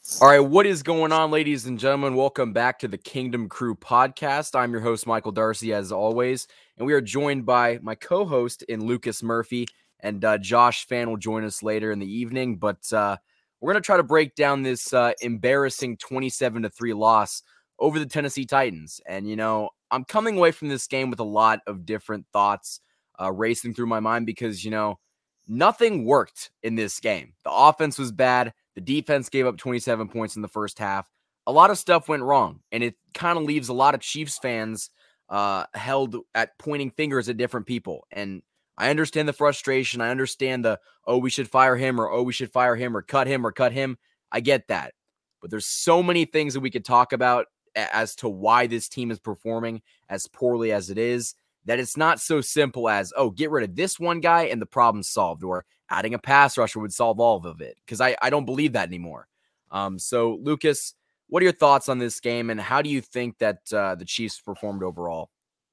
All right, what is going on, ladies and gentlemen? Welcome back to the Kingdom Crew podcast. I'm your host, Michael Darcy, as always, and we are joined by my co-host in Lucas Murphy, and Josh Fan will join us later in the evening. But we're going to try to break down this embarrassing 27-3 loss over the Tennessee Titans. And, I'm coming away from this game with a lot of different thoughts racing through my mind because, nothing worked in this game. The offense was bad. The defense gave up 27 points in the first half. A lot of stuff went wrong, and it kind of leaves a lot of Chiefs fans held at pointing fingers at different people. And I understand the frustration. I understand we should fire him, or we should fire him, or cut him, or cut him. I get that. But there's so many things that we could talk about as to why this team is performing as poorly as it is, that it's not so simple as, get rid of this one guy and the problem's solved, or adding a pass rusher would solve all of it, because I don't believe that anymore. So, Lucas, what are your thoughts on this game, and how do you think that the Chiefs performed overall?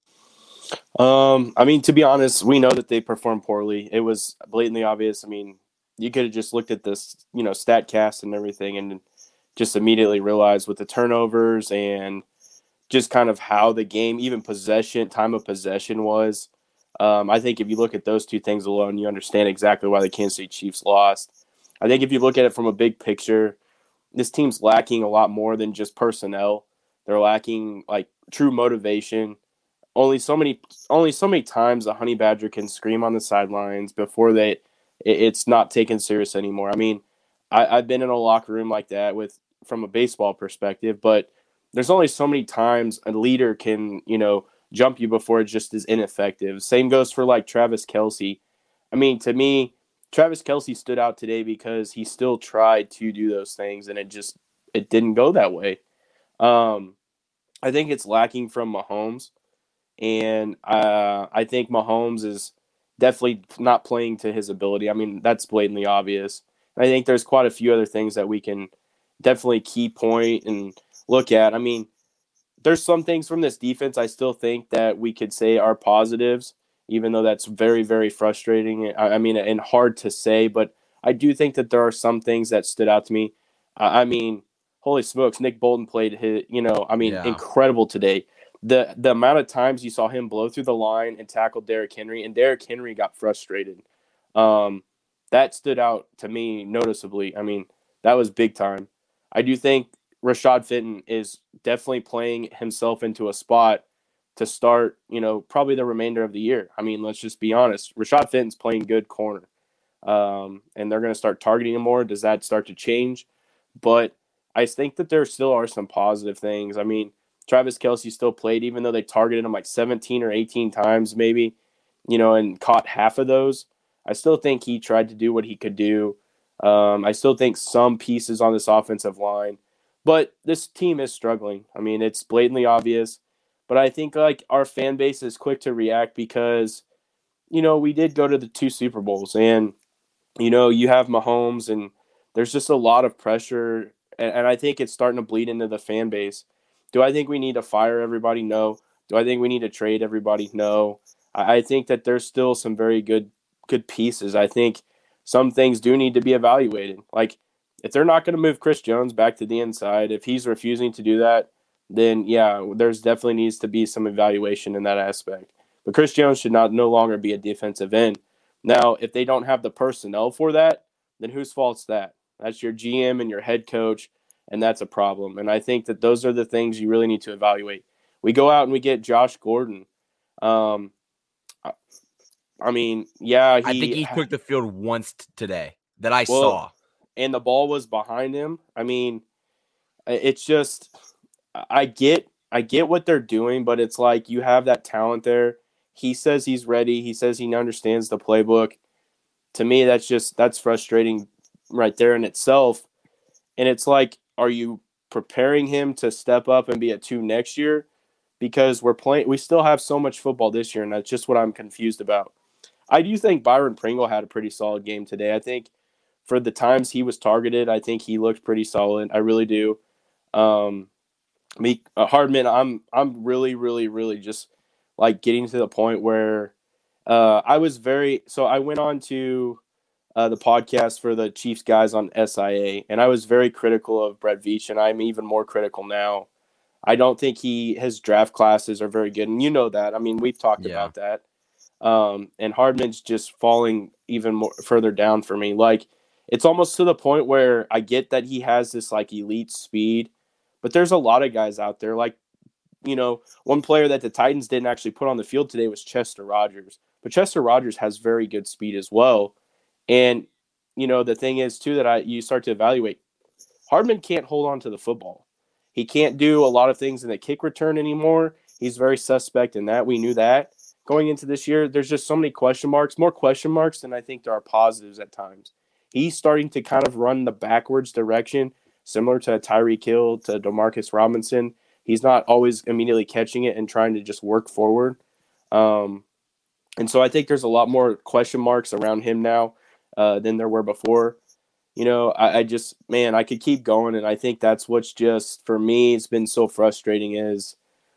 To be honest, we know that they performed poorly. It was blatantly obvious. You could have just looked at this, StatCast and everything and just immediately realized with the turnovers and just kind of how the game, even time of possession was. I think if you look at those two things alone, you understand exactly why the Kansas City Chiefs lost. I think if you look at it from a big picture, this team's lacking a lot more than just personnel. They're lacking true motivation. Only so many times a honey badger can scream on the sidelines before it's not taken serious anymore. I've been in a locker room like that from a baseball perspective, but there's only so many times a leader can, jump you before it just is ineffective. Same goes for Travis Kelce. To me, Travis Kelce stood out today because he still tried to do those things and it didn't go that way. I think it's lacking from Mahomes, and I think Mahomes is definitely not playing to his ability. That's blatantly obvious. I think there's quite a few other things that we can definitely key point and look at. There's some things from this defense I still think that we could say are positives, even though that's very, very frustrating. And hard to say, but I do think that there are some things that stood out to me. Holy smokes, Nick Bolton played incredible today. The amount of times you saw him blow through the line and tackle Derrick Henry, and Derrick Henry got frustrated. That stood out to me noticeably. That was big time. I do think Rashad Fenton is definitely playing himself into a spot to start, probably the remainder of the year. Let's just be honest. Rashad Fenton's playing good corner. And they're going to start targeting him more. Does that start to change? But I think that there still are some positive things. Travis Kelce still played, even though they targeted him 17 or 18 times maybe, and caught half of those. I still think he tried to do what he could do. I still think some pieces on this offensive line. But this team is struggling. It's blatantly obvious. But I think our fan base is quick to react because, we did go to the 2 Super Bowls. And, you have Mahomes, and there's just a lot of pressure. And I think it's starting to bleed into the fan base. Do I think we need to fire everybody? No. Do I think we need to trade everybody? No. I think that there's still some very good pieces. I think some things do need to be evaluated. If they're not going to move Chris Jones back to the inside, if he's refusing to do that, then yeah, there's definitely needs to be some evaluation in that aspect. But Chris Jones should no longer be a defensive end. Now, if they don't have the personnel for that, then whose fault's that? That's your GM and your head coach, and that's a problem. And I think that those are the things you really need to evaluate. We go out and we get Josh Gordon. I think he took the field once today that I saw. And the ball was behind him. It's just I get what they're doing, but it's you have that talent there. He says he's ready. He says he understands the playbook. To me, that's frustrating right there in itself. And it's are you preparing him to step up and be a 2 next year? Because we still have so much football this year, and that's just what I'm confused about. I do think Byron Pringle had a pretty solid game today. I think for the times he was targeted, I think he looked pretty solid. I really do. Hardman, I'm really, really, really just getting to the point where I went on to the podcast for the Chiefs guys on SIA, and I was very critical of Brett Veach, and I'm even more critical now. I don't think his draft classes are very good, and you know that. I mean, we've talked Yeah. about that. And Hardman's just falling even more further down for me. Like, it's almost to the point where I get that he has this like elite speed, but there's a lot of guys out there. Like, one player that the Titans didn't actually put on the field today was Chester Rogers, but Chester Rogers has very good speed as well. And the thing is too that you start to evaluate. Hardman can't hold on to the football. He can't do a lot of things in the kick return anymore. He's very suspect in that. We knew that going into this year. There's just so many question marks, more question marks than I think there are positives at times. He's starting to kind of run the backwards direction, similar to Tyreek Hill, to Demarcus Robinson. He's not always immediately catching it and trying to just work forward. And so I think there's a lot more question marks around him now than there were before. I could keep going, and I think that's what's just, for me, it's been so frustrating is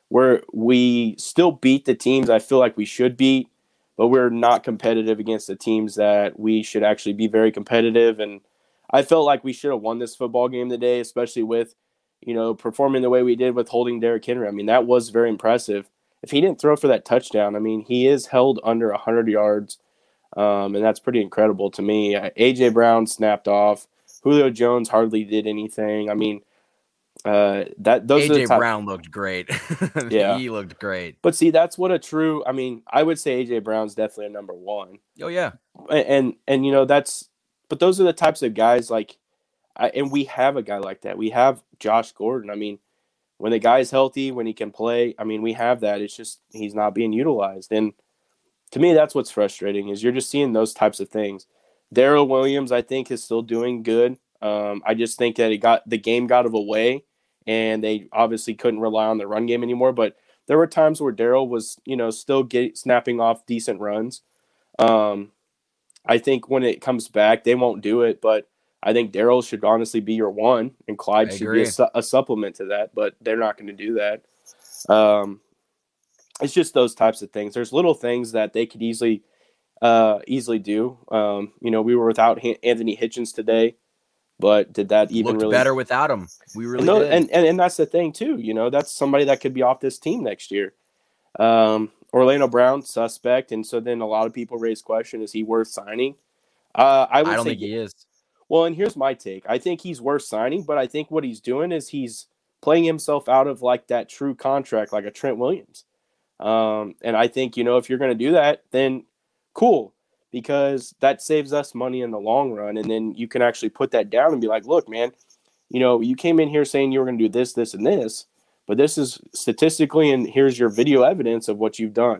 we still beat the teams I feel like we should beat, but we're not competitive against the teams that we should actually be very competitive. And I felt like we should have won this football game today, especially with, performing the way we did with holding Derrick Henry. I mean, that was very impressive. If he didn't throw for that touchdown, I mean, he is held under 100 yards. And that's pretty incredible to me. A.J. Brown snapped off. Julio Jones hardly did anything. I mean, those A.J. Brown looked great. Yeah. He looked great. But see, that's what I would say A.J. Brown's definitely a number one. Oh, yeah. And but those are the types of guys and we have a guy like that. We have Josh Gordon. I mean, when the guy's healthy, when he can play, I mean, we have that. It's just he's not being utilized. And to me, that's what's frustrating is you're just seeing those types of things. Darrell Williams, I think, is still doing good. I just think that the game got away, and they obviously couldn't rely on the run game anymore. But there were times where Darrell was, still snapping off decent runs. I think when it comes back, they won't do it, but I think Darrell should honestly be your one, and Clyde should be a supplement to that, but they're not going to do that. It's just those types of things. There's little things that they could easily do. We were without Anthony Hitchens today, but did that even looked really better without him? We really did. And that's the thing too. That's somebody that could be off this team next year. Orlando Brown, suspect, and so then a lot of people raise question: is he worth signing? I don't think he is. Well, and here's my take. I think he's worth signing, but I think what he's doing is he's playing himself out of like that true contract, like a Trent Williams. And I think, if you're going to do that, then cool, because that saves us money in the long run. And then you can actually put that down and be like, look, man, you came in here saying you were going to do this, this, and this, but this is statistically, and here's your video evidence of what you've done.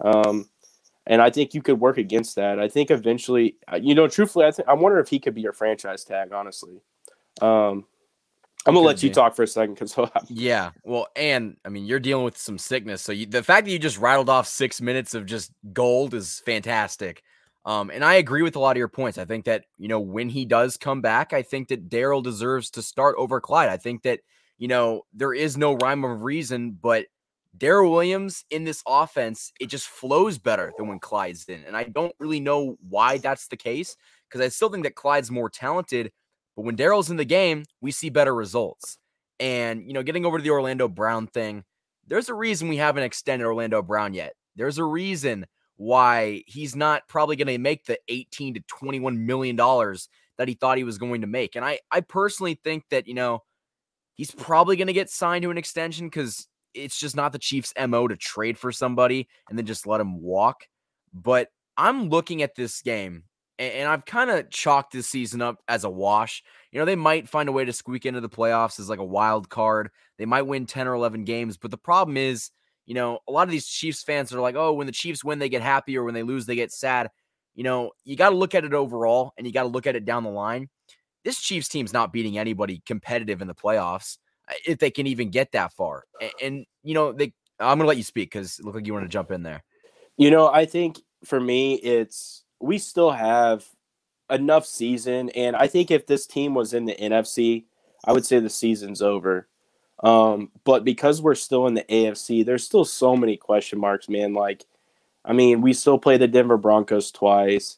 And I think you could work against that. I think eventually, truthfully, I wonder if he could be your franchise tag, honestly. I'm going to let you talk for a second. Yeah. Well, and I mean, you're dealing with some sickness. So the fact that you just rattled off 6 minutes of just gold is fantastic. And I agree with a lot of your points. I think that, when he does come back, I think that Darrell deserves to start over Clyde. I think that, there is no rhyme or reason, but Darrell Williams in this offense, it just flows better than when Clyde's in. And I don't really know why that's the case, because I still think that Clyde's more talented. But when Darrell's in the game, we see better results. And, getting over to the Orlando Brown thing, there's a reason we haven't extended Orlando Brown yet. There's a reason why he's not probably going to make the $18 to $21 million that he thought he was going to make. And I personally think that, he's probably going to get signed to an extension because it's just not the Chiefs' MO to trade for somebody and then just let him walk. But I'm looking at this game, and I've kind of chalked this season up as a wash. They might find a way to squeak into the playoffs as like a wild card. They might win 10 or 11 games. But the problem is, a lot of these Chiefs fans are like, oh, when the Chiefs win, they get happy, or when they lose, they get sad. You got to look at it overall, and you got to look at it down the line. This Chiefs team's not beating anybody competitive in the playoffs, if they can even get that far. And I'm going to let you speak because it looked like you want to jump in there. I think for me, we still have enough season. And I think if this team was in the NFC, I would say the season's over. But because we're still in the AFC, there's still so many question marks, man. We still play the Denver Broncos twice.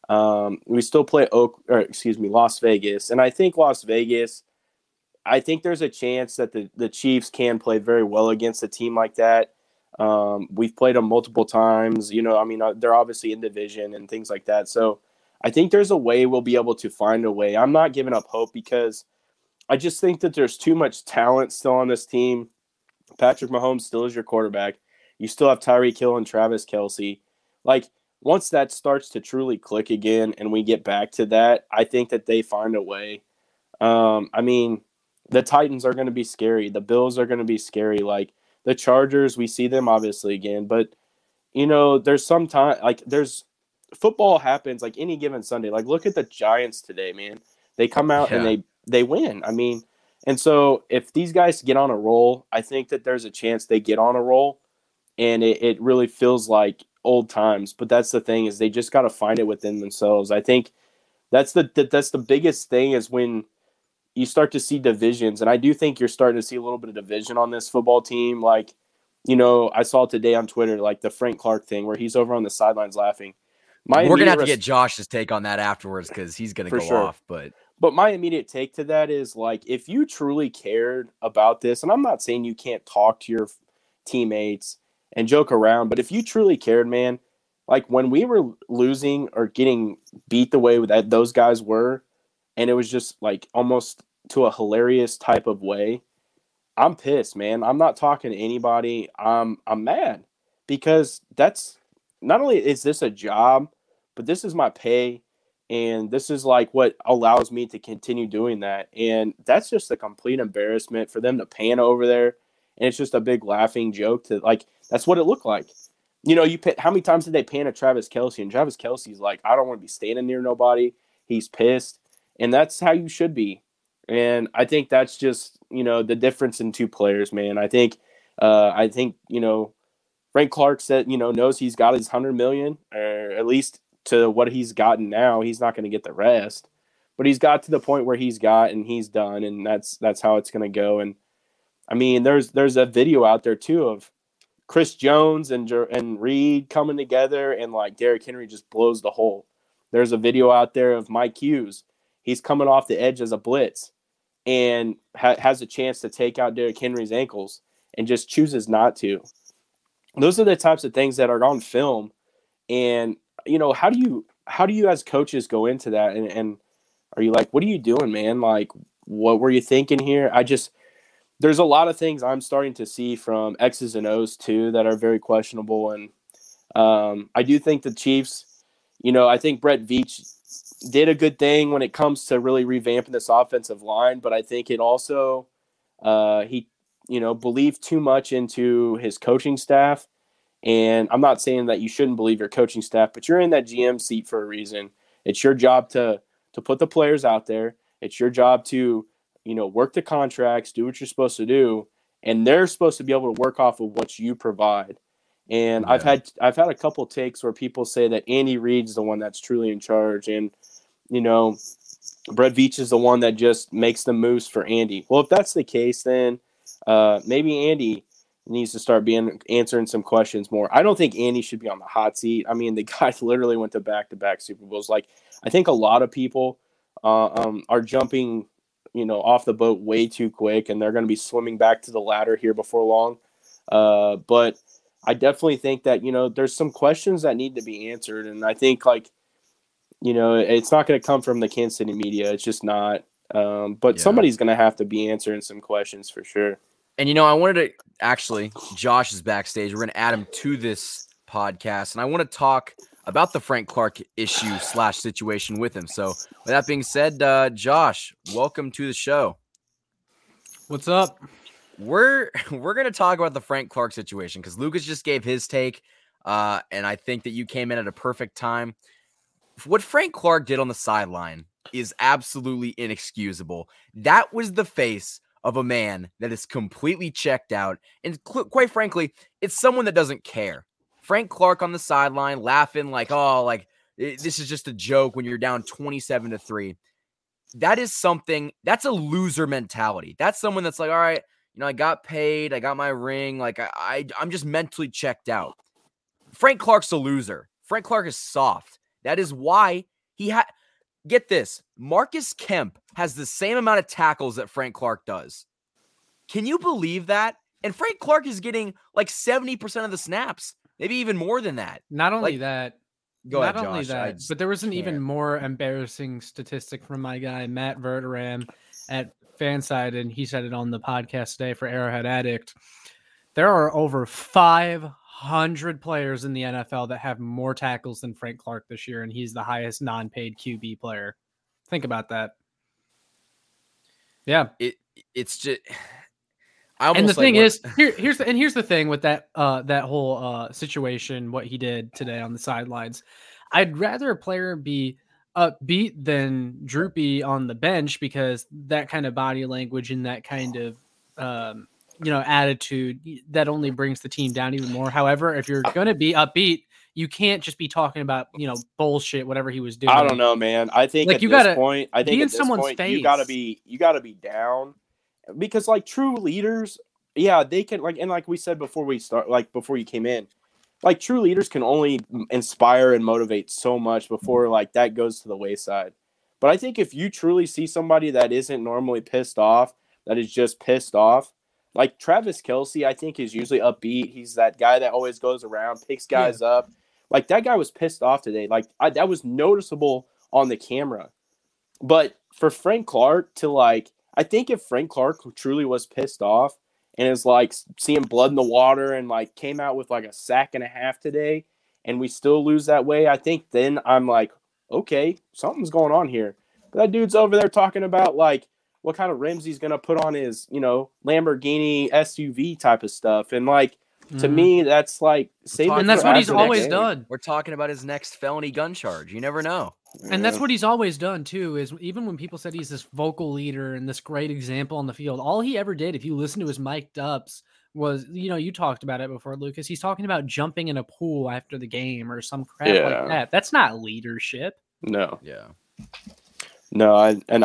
We still play Las Vegas, and I think Las Vegas. I think there's a chance that the Chiefs can play very well against a team like that. We've played them multiple times. They're obviously in division and things like that. So I think there's a way we'll be able to find a way. I'm not giving up hope because I just think that there's too much talent still on this team. Patrick Mahomes still is your quarterback. You still have Tyreek Hill and Travis Kelce. Like, once that starts to truly click again and we get back to that, I think that they find a way. The Titans are going to be scary. The Bills are going to be scary. Like, the Chargers, we see them obviously again. But, there's some time, football happens like any given Sunday. Like, look at the Giants today, man. They come out and they win. And so if these guys get on a roll, I think that there's a chance they get on a roll, and it really feels like old times. But that's the thing, is they just got to find it within themselves. I think that's the biggest thing, is when you start to see divisions. And I do think you're starting to see a little bit of division on this football team. Like, I saw today on Twitter, like the Frank Clark thing where he's over on the sidelines laughing. We're going to have to get Josh's take on that afterwards, because he's going to go off. But my immediate take to that is, like, if you truly cared about this, and I'm not saying you can't talk to your teammates and joke around, but if you truly cared, man, like when we were losing or getting beat the way that those guys were, and it was just like almost to a hilarious type of way, I'm pissed, man. I'm not talking to anybody. I'm mad, because that's not only is this a job, but this is my pay. And this is like what allows me to continue doing that. And that's just a complete embarrassment for them to pan over there. And it's just a big laughing joke that's what it looked like. How many times did they pan at Travis Kelce? And Travis Kelce's like, I don't want to be standing near nobody. He's pissed. And that's how you should be. And I think that's just, the difference in two players, man. I think, Frank Clark said, knows he's got his $100 million, or at least to what he's gotten now. He's not going to get the rest, but he's got to the point where he's got, and he's done. And that's how it's going to go. And there's a video out there too of Chris Jones and Reed coming together, and like Derrick Henry just blows the hole. There's a video out there of Mike Hughes. He's coming off the edge as a blitz and has a chance to take out Derrick Henry's ankles and just chooses not to. Those are the types of things that are on film. And, how do you as coaches go into that? And are you like, what are you doing, man? Like, what were you thinking here? There's a lot of things I'm starting to see from X's and O's too that are very questionable. And I do think the Chiefs, I think Brett Veach did a good thing when it comes to really revamping this offensive line. But I think it also, he believed too much into his coaching staff. And I'm not saying that you shouldn't believe your coaching staff, but you're in that GM seat for a reason. It's your job to put the players out there. It's your job to, work the contracts, do what you're supposed to do. And they're supposed to be able to work off of what you provide. And yeah. I've had a couple takes where people say that Andy Reid's the one that's truly in charge. And, Brett Veach is the one that just makes the moves for Andy. Well, if that's the case, then maybe Andy needs to start answering some questions more. I don't think Andy should be on the hot seat. The guy literally went to back-to-back Super Bowls. Like, I think a lot of people are jumping, off the boat way too quick, and they're going to be swimming back to the ladder here before long. But I definitely think that, there's some questions that need to be answered. And I think, it's not going to come from the Kansas City media. It's just not. But somebody's going to have to be answering some questions for sure. And, I wanted to actually, Josh is backstage. We're going to add him to this podcast. And I want to talk about the Frank Clark issue / situation with him. So with that being said, Josh, welcome to the show. What's up? We're going to talk about the Frank Clark situation because Lucas just gave his take. And I think that you came in at a perfect time. What Frank Clark did on the sideline is absolutely inexcusable. That was the face of a man that is completely checked out. And quite frankly, it's someone that doesn't care. Frank Clark on the sideline laughing like, this is just a joke when you're down 27-3. That is something, that's a loser mentality. That's someone that's like, all right, I got paid. I got my ring. Like I'm just mentally checked out. Frank Clark's a loser. Frank Clark is soft. That is why Get this, Marcus Kemp has the same amount of tackles that Frank Clark does. Can you believe that? And Frank Clark is getting like 70% of the snaps, maybe even more than that. Not only that, Go not ahead, only Josh. that, but there was an even more embarrassing statistic from my guy, Matt Verderam at Fanside, and he said it on the podcast today for Arrowhead Addict. There are over 500 players in the NFL that have more tackles than Frank Clark this year, and he's the highest non-paid QB player. Think about that. Yeah. It's just... And the thing is, here's the thing with that whole situation, what he did today on the sidelines. I'd rather a player be upbeat than droopy on the bench, because that kind of body language and that kind of attitude, that only brings the team down even more. However, if you're going to be upbeat, you can't just be talking about bullshit, whatever he was doing. I don't know, man. I think like, at this point, face. you gotta be down. Because like true leaders, yeah, they can like we said before before you came in, like true leaders can only inspire and motivate so much before like that goes to the wayside. But I think if you truly see somebody that isn't normally pissed off, that is just pissed off, like Travis Kelce, I think is usually upbeat. He's that guy that always goes around, picks guys up. Like that guy was pissed off today. Like that was noticeable on the camera. But for Frank Clark to I think if Frank Clark truly was pissed off and is like seeing blood in the water and like came out with like a sack and a half today and we still lose that way, I think then I'm like, okay, something's going on here. But that dude's over there talking about like what kind of rims he's going to put on his, Lamborghini SUV type of stuff. And like, to me, that's like, and that's what he's always done. We're talking about his next felony gun charge. You never know. And that's what he's always done too, is even when people said he's this vocal leader and this great example on the field, all he ever did, if you listen to his mic'd ups, was, you talked about it before, Lucas, he's talking about jumping in a pool after the game or some crap like that. That's not leadership. No. Yeah. No,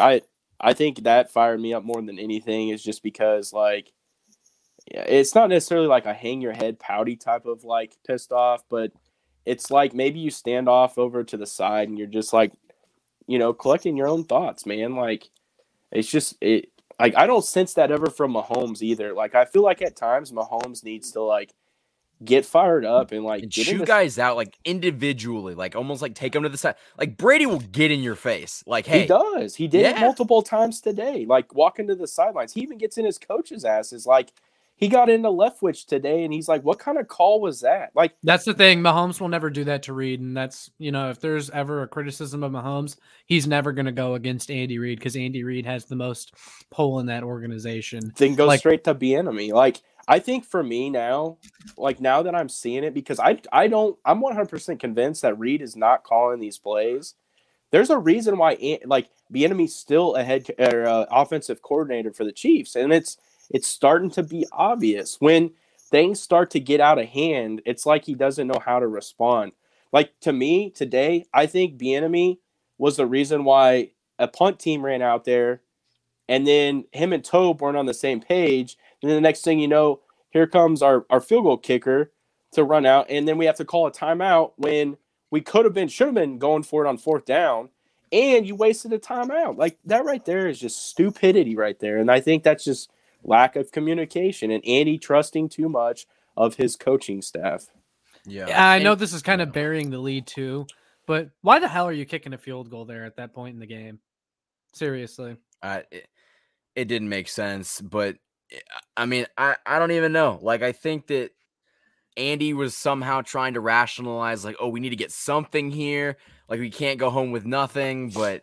I think that fired me up more than anything, is just because like, yeah, it's not necessarily like a hang your head pouty type of like pissed off, but it's like maybe you stand off over to the side and you're just like, collecting your own thoughts, man. Like it's just like I don't sense that ever from Mahomes either. Like I feel like at times Mahomes needs to like get fired up and like chew guys out like individually, like almost like take them to the side. Like Brady will get in your face. Like, hey, he does. He did it multiple times today. Like walking to the sidelines. He even gets in his coach's asses. Like he got into Leftwich today, and he's like, "What kind of call was that?" Like that's the thing. Mahomes will never do that to Reid, and that's if there's ever a criticism of Mahomes, he's never going to go against Andy Reid, because Andy Reid has the most pull in that organization. Then go straight to Bieniemy. Like I think for me now, like now that I'm seeing it, because I'm 100% convinced that Reid is not calling these plays. There's a reason why like Bieniemy's still a head offensive coordinator for the Chiefs, and it's starting to be obvious. When things start to get out of hand, it's like he doesn't know how to respond. Like, to me, today, I think Bieniemy was the reason why a punt team ran out there, and then him and Tobe weren't on the same page, and then the next thing you know, here comes our field goal kicker to run out, and then we have to call a timeout when we should have been going for it on fourth down, and you wasted a timeout. Like, that right there is just stupidity right there, and I think that's just lack of communication and Andy trusting too much of his coaching staff. Yeah, I know this is kind of burying the lead too, but why the hell are you kicking a field goal there at that point in the game? Seriously. It didn't make sense, but I mean, I don't even know. Like, I think that Andy was somehow trying to rationalize, like, oh, we need to get something here. Like, we can't go home with nothing, but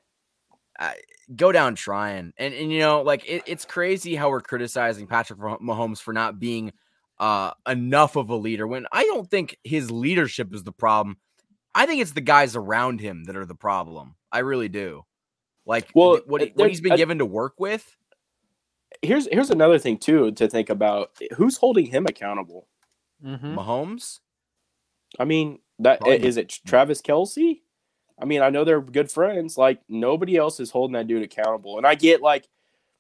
go down trying. And like it's crazy how we're criticizing Patrick Mahomes for not being enough of a leader, when I don't think his leadership is the problem. I think it's the guys around him that are the problem. I really do. Like, what he's been given to work with. Here's another thing too to think about. Who's holding him accountable? Mm-hmm. Mahomes? I mean, is it Travis Kelce? I mean, I know they're good friends. Like, nobody else is holding that dude accountable. And I get, like,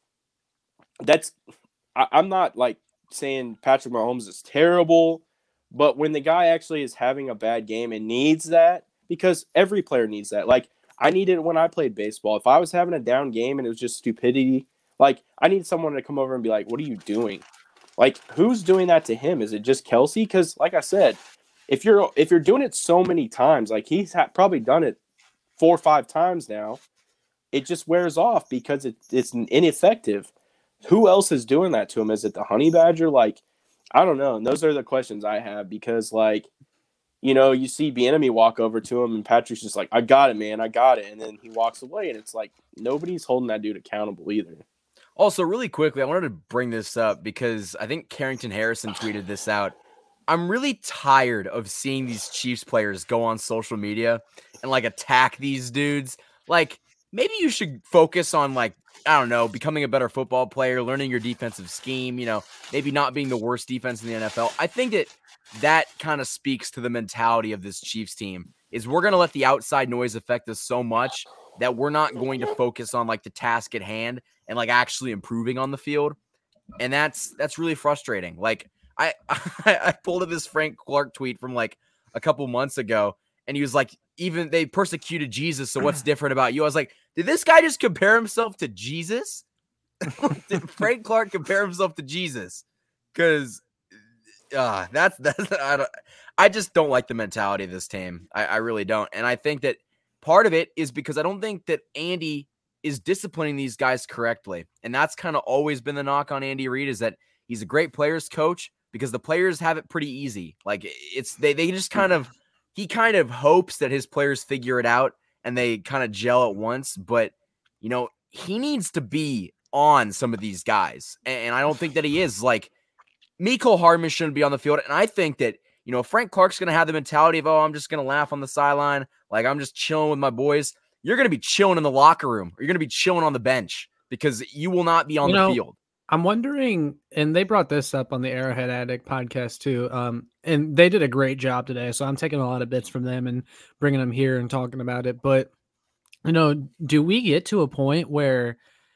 I'm not, like, saying Patrick Mahomes is terrible, but when the guy actually is having a bad game and needs that, because every player needs that. Like, I needed it when I played baseball. If I was having a down game and it was just stupidity, like I need someone to come over and be like, "What are you doing?" Like, who's doing that to him? Is it just Kelsey? Because, like I said, if you're doing it so many times, like he's probably done it 4 or 5 times now, it just wears off because it's ineffective. Who else is doing that to him? Is it the honey badger? Like, I don't know. And those are the questions I have because, like, you know, you see Bieniemy walk over to him and Patrick's just like, "I got it, man. I got it." And then he walks away and it's like nobody's holding that dude accountable either. Also, really quickly, I wanted to bring this up because I think Carrington Harrison tweeted this out. I'm really tired of seeing these Chiefs players go on social media and like attack these dudes. Like, maybe you should focus on, like, I don't know, becoming a better football player, learning your defensive scheme, you know, maybe not being the worst defense in the NFL. I think that kind of speaks to the mentality of this Chiefs team is we're going to let the outside noise affect us so much that we're not going to focus on like the task at hand and like actually improving on the field. And that's really frustrating. Like I pulled up this Frank Clark tweet from like a couple months ago and he was like, even they persecuted Jesus. So what's different about you? I was like, did this guy just compare himself to Jesus? Did Frank Clark compare himself to Jesus? Because I just don't like the mentality of this team. I really don't. And I think that part of it is because I don't think that Andy is disciplining these guys correctly. And that's kind of always been the knock on Andy Reid is that he's a great players coach because the players have it pretty easy. Like it's they just kind of he kind of hopes that his players figure it out and they kind of gel at once. But, you know, he needs to be on some of these guys. And I don't think that he is. Like, Mecole Hardman shouldn't be on the field. And I think that, you know, Frank Clark's going to have the mentality of, oh, I'm just going to laugh on the sideline. Like, I'm just chilling with my boys. You're going to be chilling in the locker room. Or you're going to be chilling on the bench because you will not be on the field. I'm wondering, and they brought this up on the Arrowhead Addict podcast too, and they did a great job today. So I'm taking a lot of bits from them and bringing them here and talking about it. But, you know, do we get to a point where,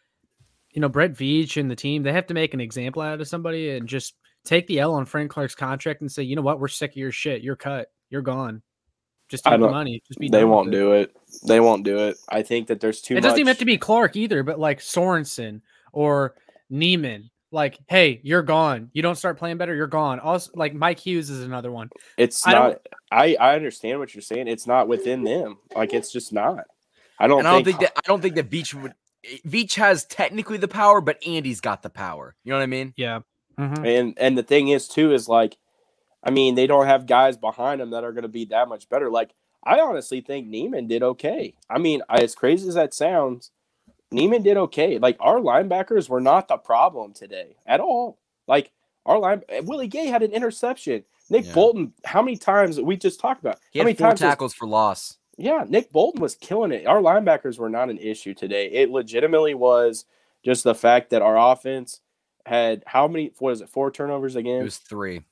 you know, Brett Veach and the team, they have to make an example out of somebody and just take the L on Frank Clark's contract and say, you know what, we're sick of your shit. You're cut. You're gone. Just take the money. Just be They won't do it. They won't do it. I think that there's too much. It doesn't even have to be Clark either, but like Sorensen or Neiman, like, hey, you're gone. You don't start playing better, you're gone. Also, like Mike Hughes is another one. It's not. I understand what you're saying. It's not within them. Like it's just not. I don't think that Veach would. Veach has technically the power, but Andy's got the power. You know what I mean? Yeah. Mm-hmm. And the thing is too is like, I mean, they don't have guys behind them that are going to be that much better. Like I honestly think Neiman did okay. I mean, as crazy as that sounds, Neiman did okay. Like, our linebackers were not the problem today at all. Like, Willie Gay had an interception. Nick Bolton, how many times we just talked about? He had 4 tackles for loss. Yeah, Nick Bolton was killing it. Our linebackers were not an issue today. It legitimately was just the fact that our offense had how many? What is it? 4 turnovers again? It was 3.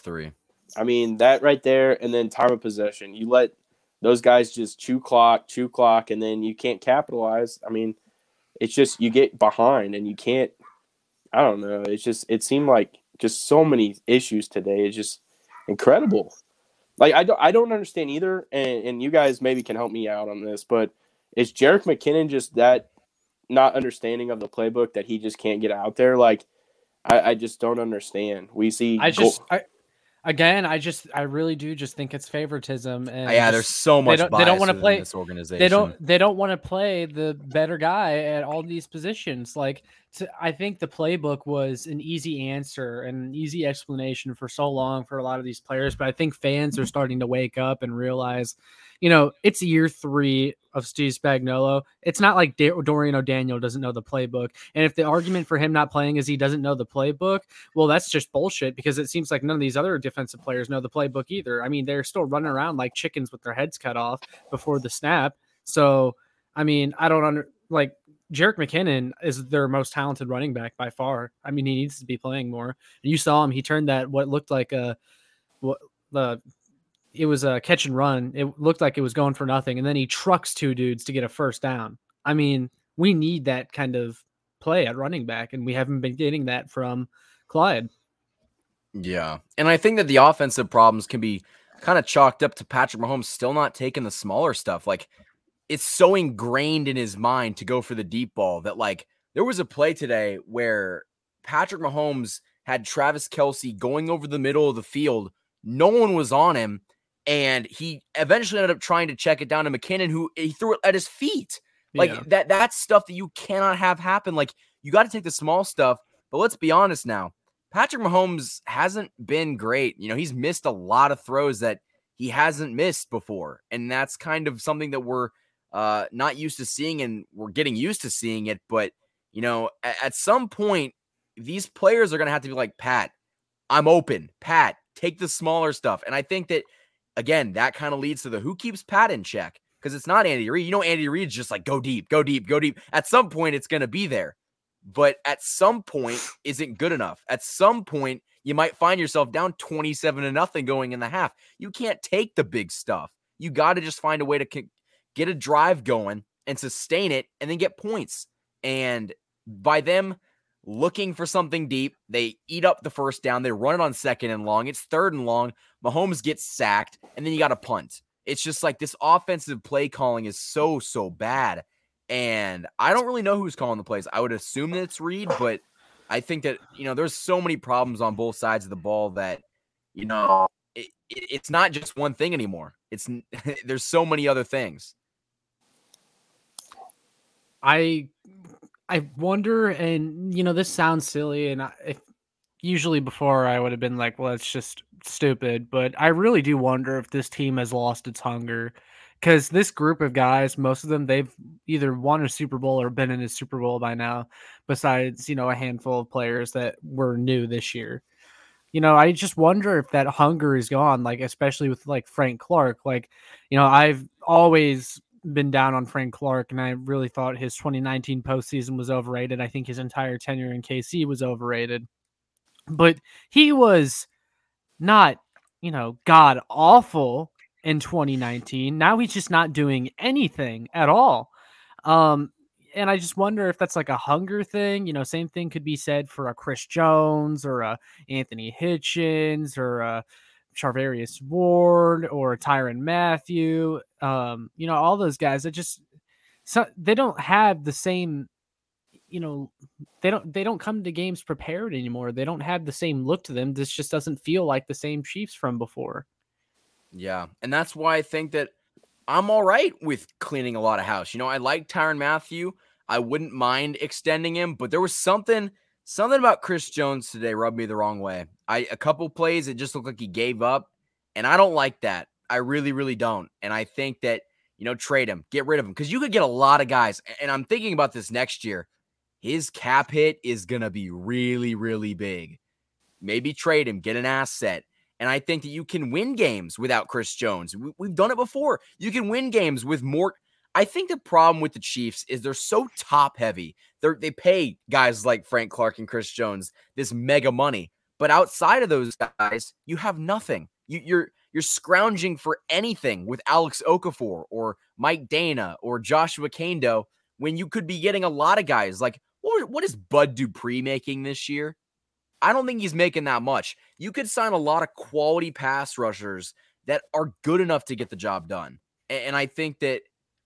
I mean, that right there, and then time of possession. You let those guys just chew clock, and then you can't capitalize. I mean, it's just you get behind and you can't. I don't know. It's just it seemed like just so many issues today. It's just incredible. Like I don't understand either, and you guys maybe can help me out on this. But is Jerick McKinnon just that not understanding of the playbook that he just can't get out there? Like I just don't understand. We see. I really do just think it's favoritism. And there's so much bias. They don't want to play this organization. They don't want to play the better guy at all these positions. Like I think the playbook was an easy answer and an easy explanation for so long for a lot of these players. But I think fans are starting to wake up and realize, you know, it's year 3 of Steve Spagnuolo. It's not like Dorian O'Daniel doesn't know the playbook. And if the argument for him not playing is he doesn't know the playbook, well, that's just bullshit because it seems like none of these other defensive players know the playbook either. I mean, they're still running around like chickens with their heads cut off before the snap. So, I mean, I don't like Jerick McKinnon is their most talented running back by far. I mean, he needs to be playing more. And you saw him, he turned that what looked like it was a catch and run. It looked like it was going for nothing. And then he trucks 2 dudes to get a first down. I mean, we need that kind of play at running back, and we haven't been getting that from Clyde. Yeah. And I think that the offensive problems can be kind of chalked up to Patrick Mahomes still not taking the smaller stuff. Like, it's so ingrained in his mind to go for the deep ball that, like, there was a play today where Patrick Mahomes had Travis Kelce going over the middle of the field. No one was on him, and he eventually ended up trying to check it down to McKinnon, who he threw it at his feet. Like, that's stuff that you cannot have happen. Like, you got to take the small stuff, but let's be honest now. Patrick Mahomes hasn't been great. He's missed a lot of throws that he hasn't missed before, and that's kind of something that we're not used to seeing, and we're getting used to seeing it. But, at some point, these players are going to have to be like, Pat, I'm open. Pat, take the smaller stuff. And I think that, again, that kind of leads to the who keeps Pat in check, because it's not Andy Reid. Andy Reid's just like, go deep, go deep, go deep. At some point, it's going to be there. But at some point, isn't good enough. At some point, you might find yourself down 27-0 going in the half. You can't take the big stuff. You got to just find a way to get a drive going and sustain it and then get points. And by them looking for something deep, they eat up the first down. They run it on 2nd and long. It's 3rd and long. Mahomes gets sacked, and then you got a punt. It's just like this offensive play calling is so bad. And I don't really know who's calling the plays. I would assume that it's Reid, but I think that, there's so many problems on both sides of the ball that, it's not just one thing anymore. There's so many other things. I wonder, and this sounds silly, and usually before I would have been like, well, it's just stupid, but I really do wonder if this team has lost its hunger, because this group of guys, most of them, they've either won a Super Bowl or been in a Super Bowl by now, besides, a handful of players that were new this year. I just wonder if that hunger is gone, like, especially with like Frank Clark. Like, I've always been down on Frank Clark, and I really thought his 2019 postseason was overrated. I think his entire tenure in KC was overrated, but he was not, god awful in 2019. Now he's just not doing anything at all. And I just wonder if that's like a hunger thing. Same thing could be said for a Chris Jones or a Anthony Hitchens or a Charvarius Ward or Tyrann Mathieu. All those guys that they don't have the same, they don't come to games prepared anymore. They don't have the same look to them. This just doesn't feel like the same Chiefs from before. Yeah. And that's why I think that I'm all right with cleaning a lot of house. I like Tyrann Mathieu. I wouldn't mind extending him, but there was something about Chris Jones today rubbed me the wrong way. A couple plays, it just looked like he gave up, and I don't like that. I really, really don't. And I think that, trade him, get rid of him, because you could get a lot of guys. And I'm thinking about this next year. His cap hit is going to be really, really big. Maybe trade him, get an asset. And I think that you can win games without Chris Jones. We've done it before. You can win games with more. I think the problem with the Chiefs is they're so top heavy. They pay guys like Frank Clark and Chris Jones this mega money. But outside of those guys, you have nothing. You're scrounging for anything with Alex Okafor or Mike Dana or Joshua Kando when you could be getting a lot of guys. Like, what is Bud Dupree making this year? I don't think he's making that much. You could sign a lot of quality pass rushers that are good enough to get the job done. And I think that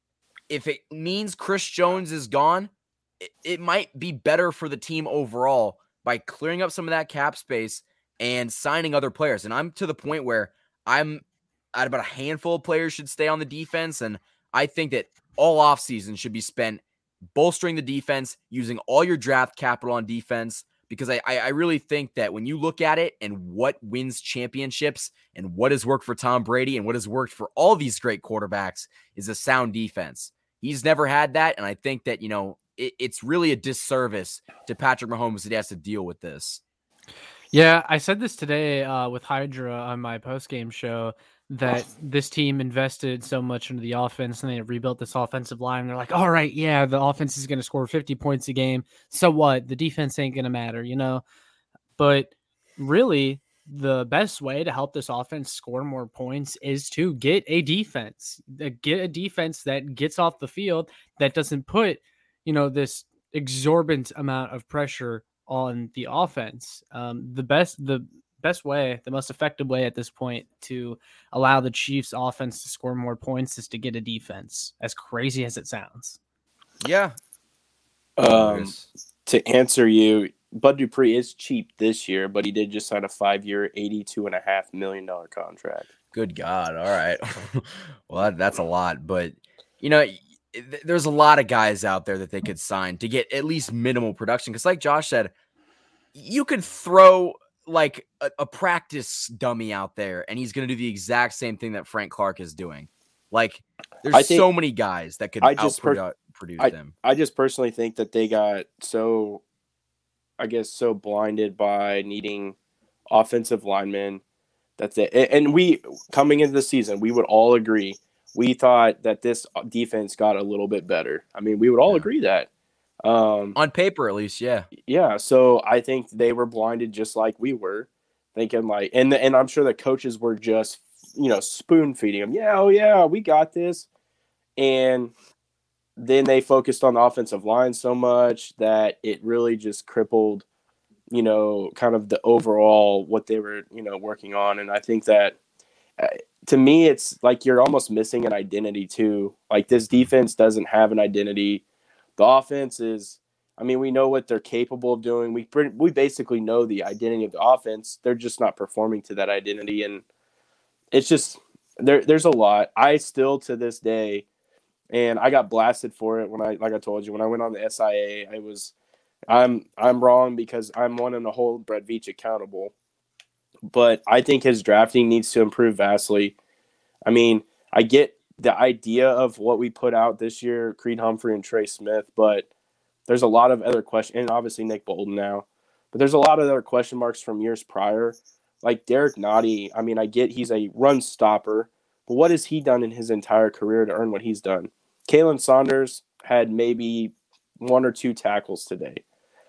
if it means Chris Jones is gone, it might be better for the team overall by clearing up some of that cap space and signing other players. And I'm to the point where I'm at about a handful of players should stay on the defense. And I think that all offseason should be spent bolstering the defense, using all your draft capital on defense, because I really think that when you look at it and what wins championships and what has worked for Tom Brady and what has worked for all these great quarterbacks is a sound defense. He's never had that, and I think that, it's really a disservice to Patrick Mahomes that he has to deal with this. Yeah, I said this today with Hydra on my post-game show, that this team invested so much into the offense and they rebuilt this offensive line. They're like, all right, yeah, the offense is going to score 50 points a game. So what? The defense ain't going to matter, But really, the best way to help this offense score more points is to get a defense. Get a defense that gets off the field, that doesn't put, this exorbitant amount of pressure on the offense. The best way, the most effective way at this point to allow the Chiefs offense to score more points is to get a defense, as crazy as it sounds. Yeah. To answer you, Bud Dupree is cheap this year, but he did just sign a 5-year, $82.5 million contract. Good God. All right. Well, that's a lot, but there's a lot of guys out there that they could sign to get at least minimal production. Cause like Josh said, you could throw like a practice dummy out there and he's going to do the exact same thing that Frank Clark is doing. Like there's so many guys that could produce them. I just personally think that they got so blinded by needing offensive linemen. That's it. And we, coming into the season, we would all agree. We thought that this defense got a little bit better. I mean, we would all agree that. On paper, at least, yeah. Yeah, so I think they were blinded just like we were, thinking like, and I'm sure the coaches were just, spoon feeding them. Yeah, oh yeah, we got this. And then they focused on the offensive line so much that it really just crippled, kind of the overall what they were, working on. And I think that to me, it's like you're almost missing an identity too. Like this defense doesn't have an identity. The offense is, we know what they're capable of doing. We basically know the identity of the offense. They're just not performing to that identity. And it's just, there's a lot. I still, to this day, and I got blasted for it like I told you, when I went on the SIA, I'm wrong because I'm wanting to hold Brett Veach accountable. But I think his drafting needs to improve vastly. I get the idea of what we put out this year, Creed Humphrey and Trey Smith, but there's a lot of other questions, and obviously Nick Bolton now, but there's a lot of other question marks from years prior. Like Derek Nottie, I get he's a run stopper, but what has he done in his entire career to earn what he's done? Kalen Saunders had maybe 1 or 2 tackles today.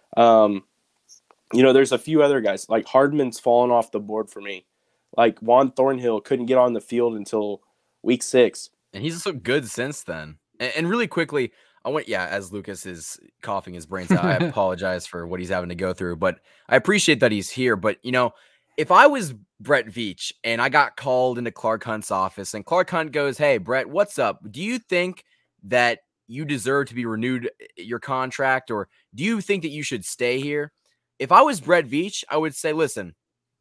There's a few other guys. Like Hardman's fallen off the board for me. Like Juan Thornhill couldn't get on the field until week 6. And he's so good since then. And really quickly, as Lucas is coughing his brains out, I apologize for what he's having to go through, but I appreciate that he's here. But, if I was Brett Veach and I got called into Clark Hunt's office and Clark Hunt goes, "Hey, Brett, what's up? Do you think that you deserve to be renewed your contract, or do you think that you should stay here?" If I was Brett Veach, I would say, listen,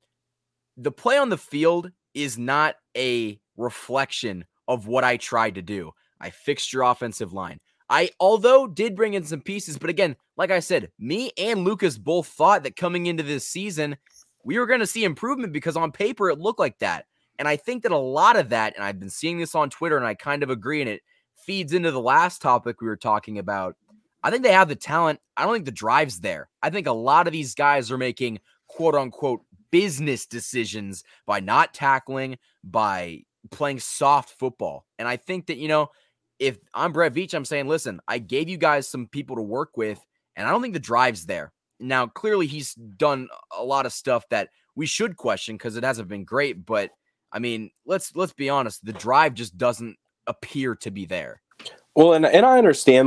the play on the field is not a reflection of what I tried to do. I fixed your offensive line. I, although did bring in some pieces, but again, like I said, me and Lucas both thought that coming into this season, we were going to see improvement because on paper it looked like that. And I think that a lot of that, and I've been seeing this on Twitter and I kind of agree, and it feeds into the last topic we were talking about. I think they have the talent. I don't think the drive's there. I think a lot of these guys are making quote unquote business decisions by not tackling, by playing soft football. And I think that, if I'm Brett Veach, I'm saying, listen, I gave you guys some people to work with, and I don't think the drive's there. Now, clearly he's done a lot of stuff that we should question because it hasn't been great. But let's be honest, the drive just doesn't appear to be there. Well, and I understand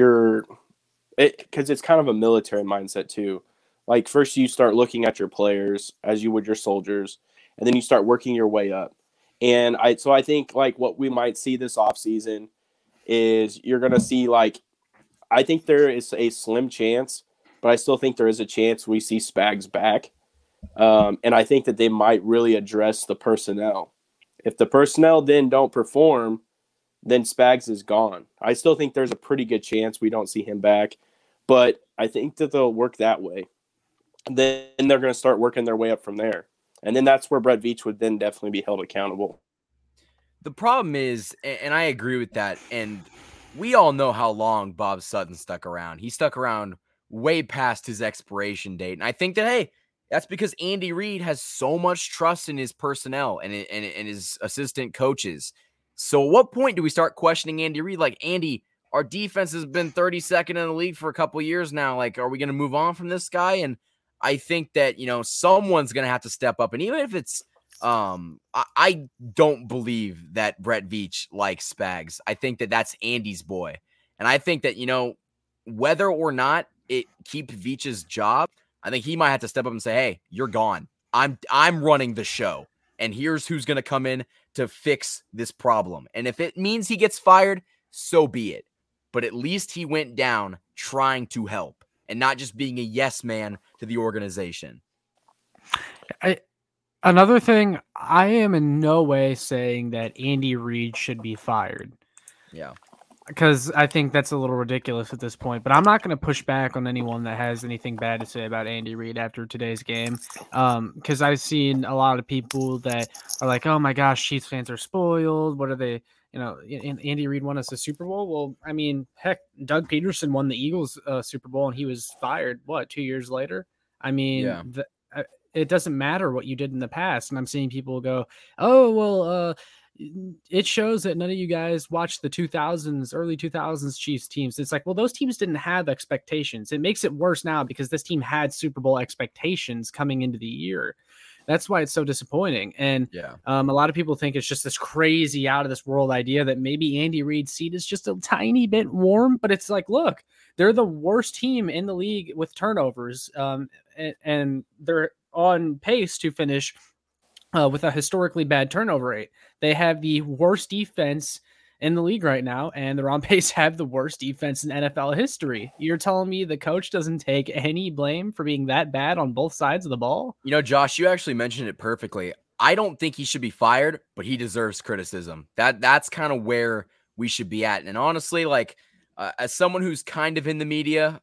because it's kind of a military mindset too. Like first you start looking at your players as you would your soldiers, and then you start working your way up. And I think like what we might see this offseason is you're going to see I think there is a slim chance, but I still think there is a chance we see Spags back. And I think that they might really address the personnel. If the personnel then don't perform, then Spags is gone. I still think there's a pretty good chance we don't see him back, but I think that they'll work that way. Then they're going to start working their way up from there. And then that's where Brett Veach would then definitely be held accountable. The problem is, and I agree with that, and we all know how long Bob Sutton stuck around. He stuck around way past his expiration date. And I think that, hey, that's because Andy Reid has so much trust in his personnel and his assistant coaches. So at what point do we start questioning Andy Reid? Like, Andy, our defense has been 32nd in the league for a couple of years now. Like, are we going to move on from this guy? And I think that, someone's going to have to step up. And even if it's, I don't believe that Brett Veach likes Spags. I think that that's Andy's boy. And I think that, whether or not it keeps Veach's job, I think he might have to step up and say, hey, you're gone. I'm running the show, and here's who's going to come in to fix this problem. And if it means he gets fired, so be it. But at least he went down trying to help and not just being a yes man to the organization. Another thing, I am in no way saying that Andy Reid should be fired. Yeah. Because I think that's a little ridiculous at this point. But I'm not going to push back on anyone that has anything bad to say about Andy Reid after today's game. Because I've seen a lot of people that are like, oh my gosh, Chiefs fans are spoiled. What are they? You know, Andy Reid won us a Super Bowl. Well, I mean, heck, Doug Peterson won the Eagles Super Bowl and he was fired, 2 years later? I mean, it doesn't matter what you did in the past. And I'm seeing people go, oh, well, it shows that none of you guys watched the 2000s, early 2000s Chiefs teams. It's like, well, those teams didn't have expectations. It makes it worse now because this team had Super Bowl expectations coming into the year. That's why it's so disappointing. And a lot of people think it's just this crazy out of this world idea that maybe Andy Reid's seat is just a tiny bit warm, but it's like, look, they're the worst team in the league with turnovers. And they're on pace to finish with a historically bad turnover rate. They have the worst defense in the league right now, and they're on pace to have the worst defense in NFL history. You're telling me the coach doesn't take any blame for being that bad on both sides of the ball? You know, Josh, you actually mentioned it perfectly. I don't think he should be fired, but he deserves criticism. That's kind of where we should be at. And honestly, like, as someone who's kind of in the media,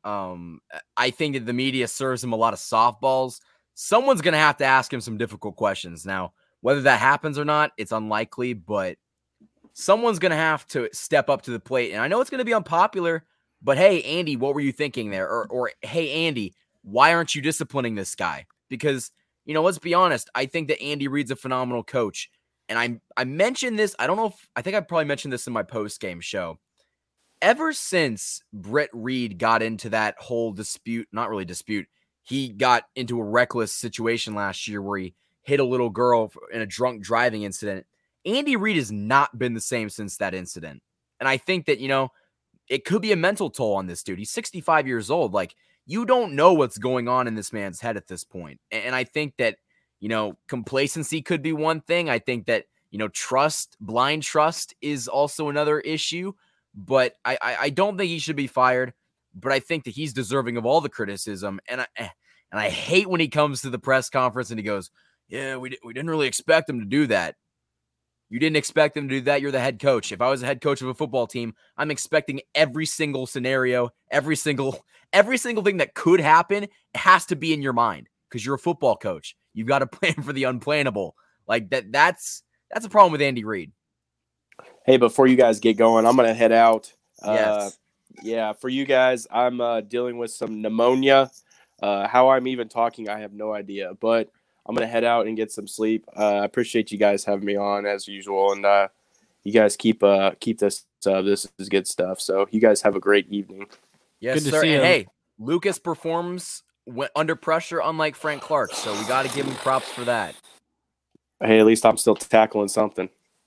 I think that the media serves him a lot of softballs. Someone's going to have to ask him some difficult questions. Now, whether that happens or not, it's unlikely, but someone's going to have to step up to the plate. And I know it's going to be unpopular, but hey, Andy, what were you thinking there? Or hey, Andy, why aren't you disciplining this guy? Because, you know, let's be honest. I think that Andy Reid's a phenomenal coach. And I mentioned this. I think I probably mentioned this in my post-game show. Ever since Britt Reid got into that whole dispute, not really dispute, he got into a reckless situation last year where he hit a little girl in a drunk driving incident. Andy Reid has not been the same since that incident. And I think that, you know, it could be a mental toll on this dude. He's 65 years old. Like, you don't know what's going on in this man's head at this point. And I think that, you know, complacency could be one thing. I think that, you know, blind trust is also another issue. But I don't think he should be fired. But I think that he's deserving of all the criticism. And I hate when he comes to the press conference and he goes, yeah, we didn't really expect him to do that. You didn't expect him to do that. You're the head coach. If I was a head coach of a football team, I'm expecting every single scenario, every single thing that could happen has to be in your mind because you're a football coach. You've got to plan for the unplannable. Like that's a problem with Andy Reid. Hey, before you guys get going, I'm going to head out. Yes. Yeah, for you guys, I'm dealing with some pneumonia. How I'm even talking, I have no idea. But I'm going to head out and get some sleep. I appreciate you guys having me on as usual. And you guys keep this up. This is good stuff. So you guys have a great evening. Yes, sir. And hey, Lucas performs under pressure unlike Frank Clark. So we got to give him props for that. Hey, at least I'm still tackling something.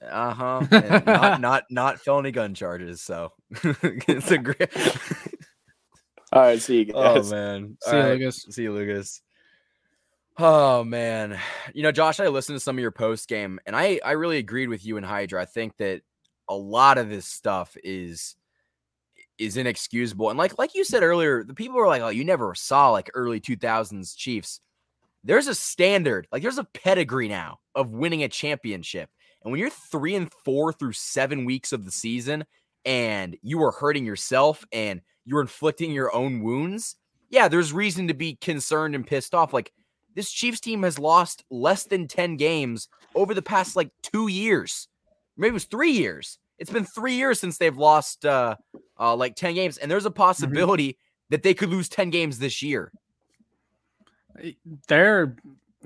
Not felony gun charges. So it's a great. All right, see you guys. Oh man, see you, Lucas. See you, Lucas. Oh man, you know, Josh, I listened to some of your post game, and I really agreed with you and Hydra. I think that a lot of this stuff is inexcusable, and like you said earlier, the people were like, "Oh, you never saw like early 2000s Chiefs." There's a standard, like there's a pedigree now of winning a championship. And when you're 3-4 through 7 weeks of the season and you are hurting yourself and you're inflicting your own wounds, yeah, there's reason to be concerned and pissed off. Like, this Chiefs team has lost less than 10 games over the past, 2 years. Maybe it was 3 years. It's been 3 years since they've lost, 10 games. And there's a possibility that they could lose 10 games this year. They're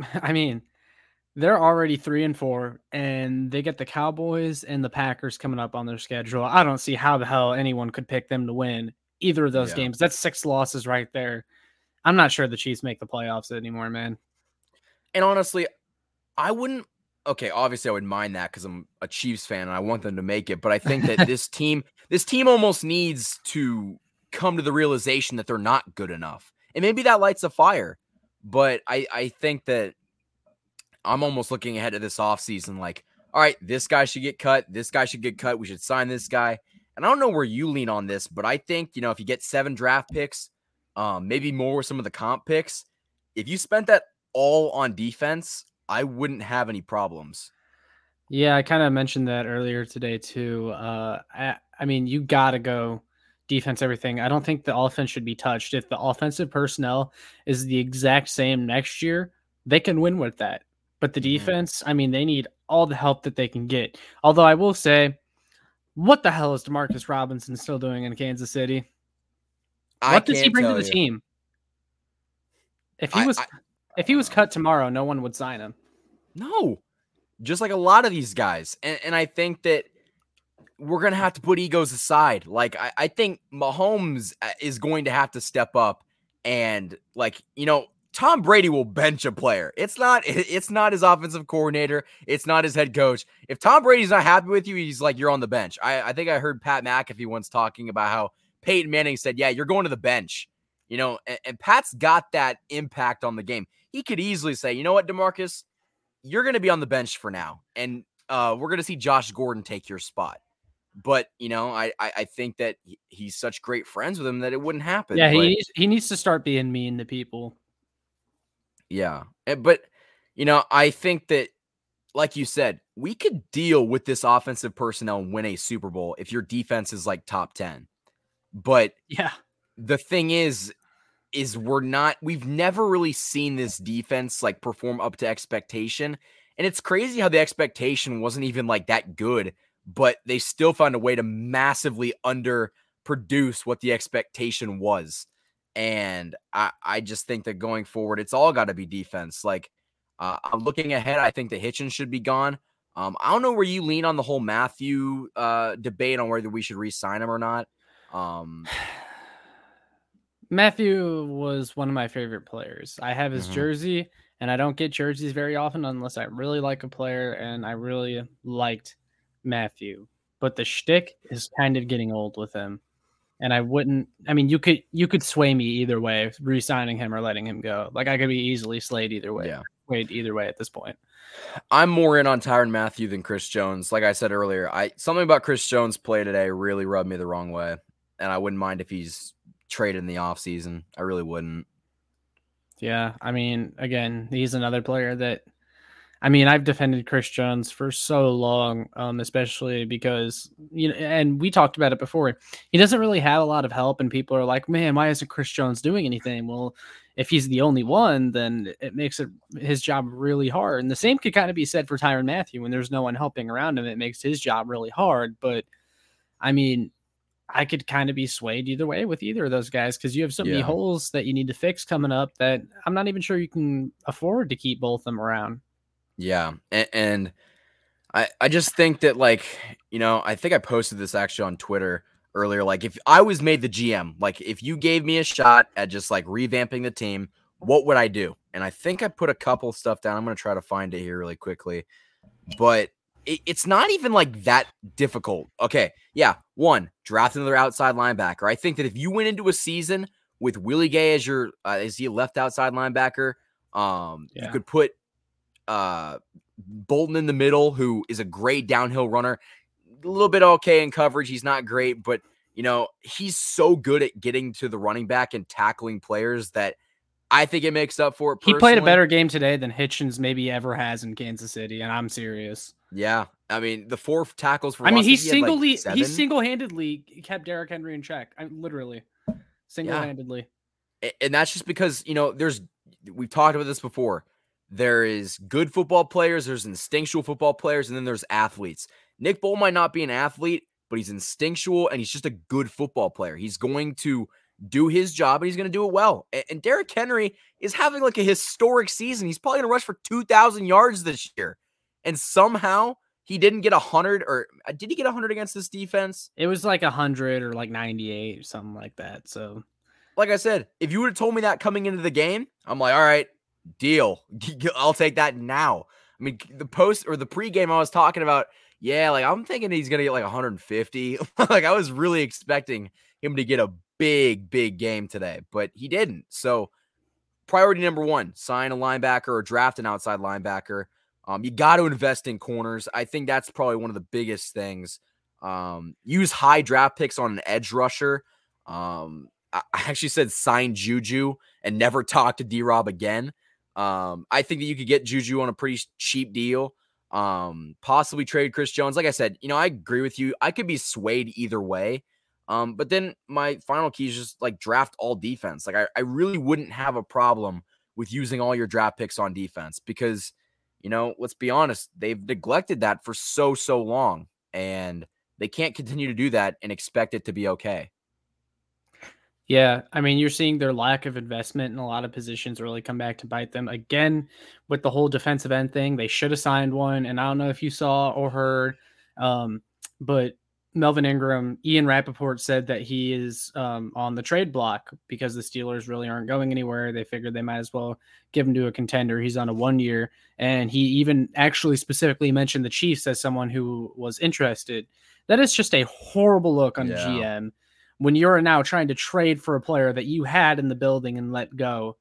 already 3-4, and they get the Cowboys and the Packers coming up on their schedule. I don't see how the hell anyone could pick them to win either of those games. That's 6 losses right there. I'm not sure the Chiefs make the playoffs anymore, man. And honestly, I wouldn't. Okay, obviously I would mind that because I'm a Chiefs fan and I want them to make it. But I think that this team almost needs to come to the realization that they're not good enough. And maybe that lights a fire. But I think that I'm almost looking ahead to this offseason like, all right, this guy should get cut. This guy should get cut. We should sign this guy. And I don't know where you lean on this, but I think, if you get 7 draft picks, maybe more with some of the comp picks, if you spent that all on defense, I wouldn't have any problems. Yeah, I kind of mentioned that earlier today too. I mean, you got to go defense, everything. I don't think the offense should be touched. If the offensive personnel is the exact same next year, they can win with that. But the defense, I mean, they need all the help that they can get. Although I will say, what the hell is Demarcus Robinson still doing in Kansas City? What does he bring to the team? If he was cut tomorrow, no one would sign him. No, just like a lot of these guys. And I think that we're going to have to put egos aside. Like, I think Mahomes is going to have to step up and, like, Tom Brady will bench a player. It's not his offensive coordinator. It's not his head coach. If Tom Brady's not happy with you, he's like, you're on the bench. I think I heard Pat McAfee once talking about how Peyton Manning said, yeah, you're going to the bench. And Pat's got that impact on the game. He could easily say, you know what, DeMarcus, you're going to be on the bench for now. And we're going to see Josh Gordon take your spot. But, I think that he's such great friends with him that it wouldn't happen. Yeah, he needs to start being mean to people. Yeah. But, I think that, like you said, we could deal with this offensive personnel and win a Super Bowl if your defense is like top 10. But yeah, the thing is we've never really seen this defense like perform up to expectation. And it's crazy how the expectation wasn't even like that good, but they still found a way to massively underproduce what the expectation was. And I just think that going forward, it's all got to be defense. Like, I'm looking ahead. I think the Hitchens should be gone. I don't know where you lean on the whole Matthew debate on whether we should re-sign him or not. Matthew was one of my favorite players. I have his jersey, and I don't get jerseys very often unless I really like a player, and I really liked Matthew. But the shtick is kind of getting old with him. And you could sway me either way, re-signing him or letting him go. Like, I could be easily swayed either way. Yeah. Swayed either way at this point. I'm more in on Tyrann Mathieu than Chris Jones. Like I said earlier, something about Chris Jones' play today really rubbed me the wrong way. And I wouldn't mind if he's traded in the offseason. I really wouldn't. Yeah, I mean, again, he's another player that I've defended Chris Jones for so long, especially because, and we talked about it before. He doesn't really have a lot of help, and people are like, man, why isn't Chris Jones doing anything? Well, if he's the only one, then it makes his job really hard. And the same could kind of be said for Tyrann Mathieu. When there's no one helping around him, it makes his job really hard. But, I could kind of be swayed either way with either of those guys because you have so many holes that you need to fix coming up that I'm not even sure you can afford to keep both of them around. Yeah. And I just think that, like, I think I posted this actually on Twitter earlier. Like, if I was made the GM, like, if you gave me a shot at just like revamping the team, what would I do? And I think I put a couple stuff down. I'm going to try to find it here really quickly, but it's not even like that difficult. Okay. Yeah. 1, draft another outside linebacker. I think that if you went into a season with Willie Gay as your, as he left outside linebacker, you could put, Bolton in the middle, who is a great downhill runner, a little bit okay in coverage. He's not great, but he's so good at getting to the running back and tackling players that I think it makes up for it. He played a better game today than Hitchens maybe ever has in Kansas City, and I'm serious. Yeah, the 4 tackles for. He single-handedly kept Derrick Henry in check. Literally, single-handedly. Yeah. And that's just because we've talked about this before. There is good football players, there's instinctual football players, and then there's athletes. Nick Bolton might not be an athlete, but he's instinctual, and he's just a good football player. He's going to do his job, and he's going to do it well. And Derrick Henry is having like a historic season. He's probably going to rush for 2,000 yards this year. And somehow he didn't get 100, or did he get 100 against this defense? It was like 100 or like 98 or something like that. So, like I said, if you would have told me that coming into the game, I'm like, all right, deal. I'll take that now. The post or the pregame I was talking about, like I'm thinking he's gonna get like 150. Like I was really expecting him to get a big game today, but he didn't. So priority number one, sign a linebacker or draft an outside linebacker. You got to invest in corners. I think that's probably one of the biggest things. Use high draft picks on an edge rusher. I actually said sign Juju and never talk to D-Rob again. I think that you could get Juju on a pretty cheap deal. Possibly trade Chris Jones. Like I said, I agree with you. I could be swayed either way. But then my final key is just like draft all defense. Like I really wouldn't have a problem with using all your draft picks on defense because, let's be honest, they've neglected that for so long, and they can't continue to do that and expect it to be okay. Yeah, I mean, you're seeing their lack of investment in a lot of positions really come back to bite them again with the whole defensive end thing. They should have signed one, and I don't know if you saw or heard, but Melvin Ingram, Ian Rappaport said that he is on the trade block because the Steelers really aren't going anywhere. They figured they might as well give him to a contender. He's on a 1 year, and he even actually specifically mentioned the Chiefs as someone who was interested. That is just a horrible look on GM. When you're now trying to trade for a player that you had in the building and let go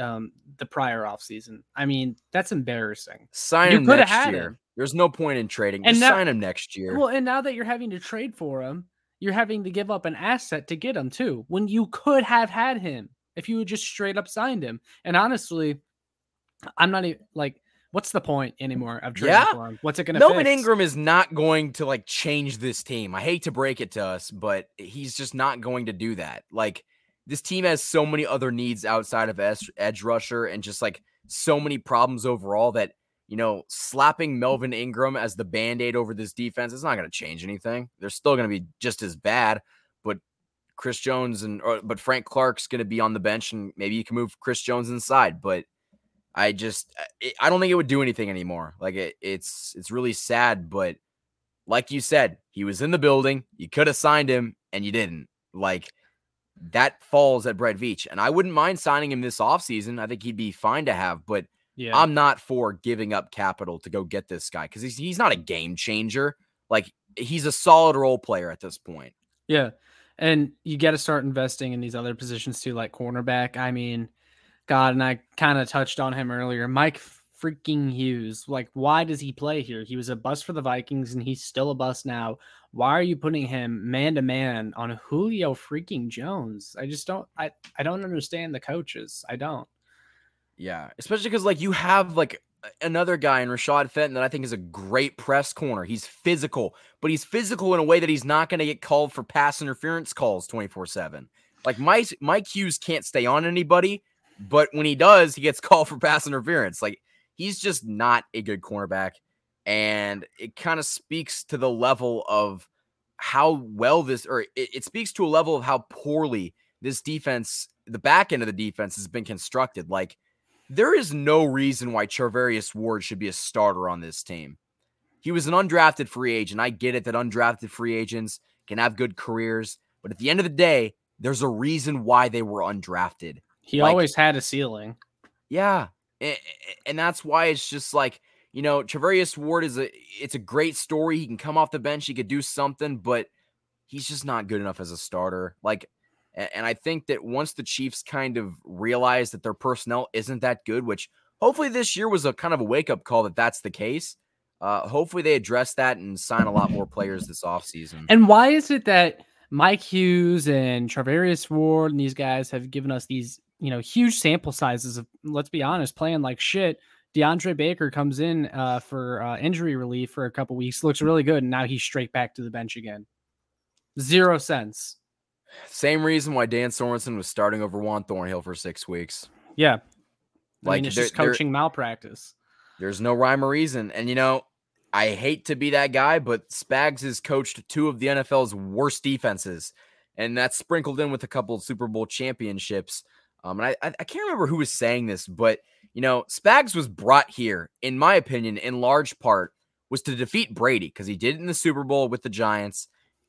the prior offseason. I mean, that's embarrassing. Sign him next year. There's no point in trading. Just sign him next year. Well, and now that you're having to trade for him, you're having to give up an asset to get him too, when you could have had him if you had just straight up signed him. And honestly, I'm not even like, what's the point anymore of trading for him? What's it going to Melvin Ingram is not going to like change this team. I hate to break it to us, but he's just not going to do that. Like this team has so many other needs outside of edge rusher and just like so many problems overall that, slapping Melvin Ingram as the Band-Aid over this defense is not going to change anything. They're still going to be just as bad, but Chris Jones but Frank Clark's going to be on the bench and maybe you can move Chris Jones inside, but I don't think it would do anything anymore. Like it's really sad, but like you said, he was in the building. You could have signed him and you didn't. Like that falls at Brett Veach. And I wouldn't mind signing him this offseason. I think he'd be fine to have, but I'm not for giving up capital to go get this guy because he's not a game changer. Like he's a solid role player at this point. Yeah. And you got to start investing in these other positions too, like cornerback. I mean, God, and I kind of touched on him earlier. Mike freaking Hughes. Like, why does he play here? He was a bust for the Vikings, and he's still a bust now. Why are you putting him man-to-man on Julio freaking Jones? I just don't – I don't understand the coaches. I don't. Yeah, especially because, like, you have, like, another guy in Rashad Fenton that I think is a great press corner. He's physical, but he's physical in a way that he's not going to get called for pass interference calls 24/7. Like, Mike Hughes can't stay on anybody, but when he does, he gets called for pass interference. Like, he's just not a good cornerback. And it kind of speaks to the level of how well it speaks to a level of how poorly this defense, the back end of the defense, has been constructed. Like, there is no reason why Charvarius Ward should be a starter on this team. He was an undrafted free agent. I get it that undrafted free agents can have good careers, but at the end of the day, there's a reason why they were undrafted. He always had a ceiling. Yeah. And that's why it's just like, Charvarius Ward it's a great story. He can come off the bench. He could do something, but he's just not good enough as a starter. Like, and I think that once the Chiefs kind of realize that their personnel isn't that good, which hopefully this year was a kind of a wake-up call that that's the case. Hopefully they address that and sign a lot more players this offseason. And why is it that Mike Hughes and Charvarius Ward and these guys have given us these, huge sample sizes of, let's be honest, playing like shit? DeAndre Baker comes in for injury relief for a couple weeks, looks really good, and now he's straight back to the bench again. 0 cents. Same reason why Dan Sorensen was starting over Juan Thornhill for 6 weeks. Yeah. It's just coaching malpractice. There's no rhyme or reason. And, I hate to be that guy, but Spags has coached 2 of the NFL's worst defenses, and that's sprinkled in with a couple of Super Bowl championships. And I can't remember who was saying this, but, Spags was brought here, in my opinion, in large part, was to defeat Brady because he did it in the Super Bowl with the Giants,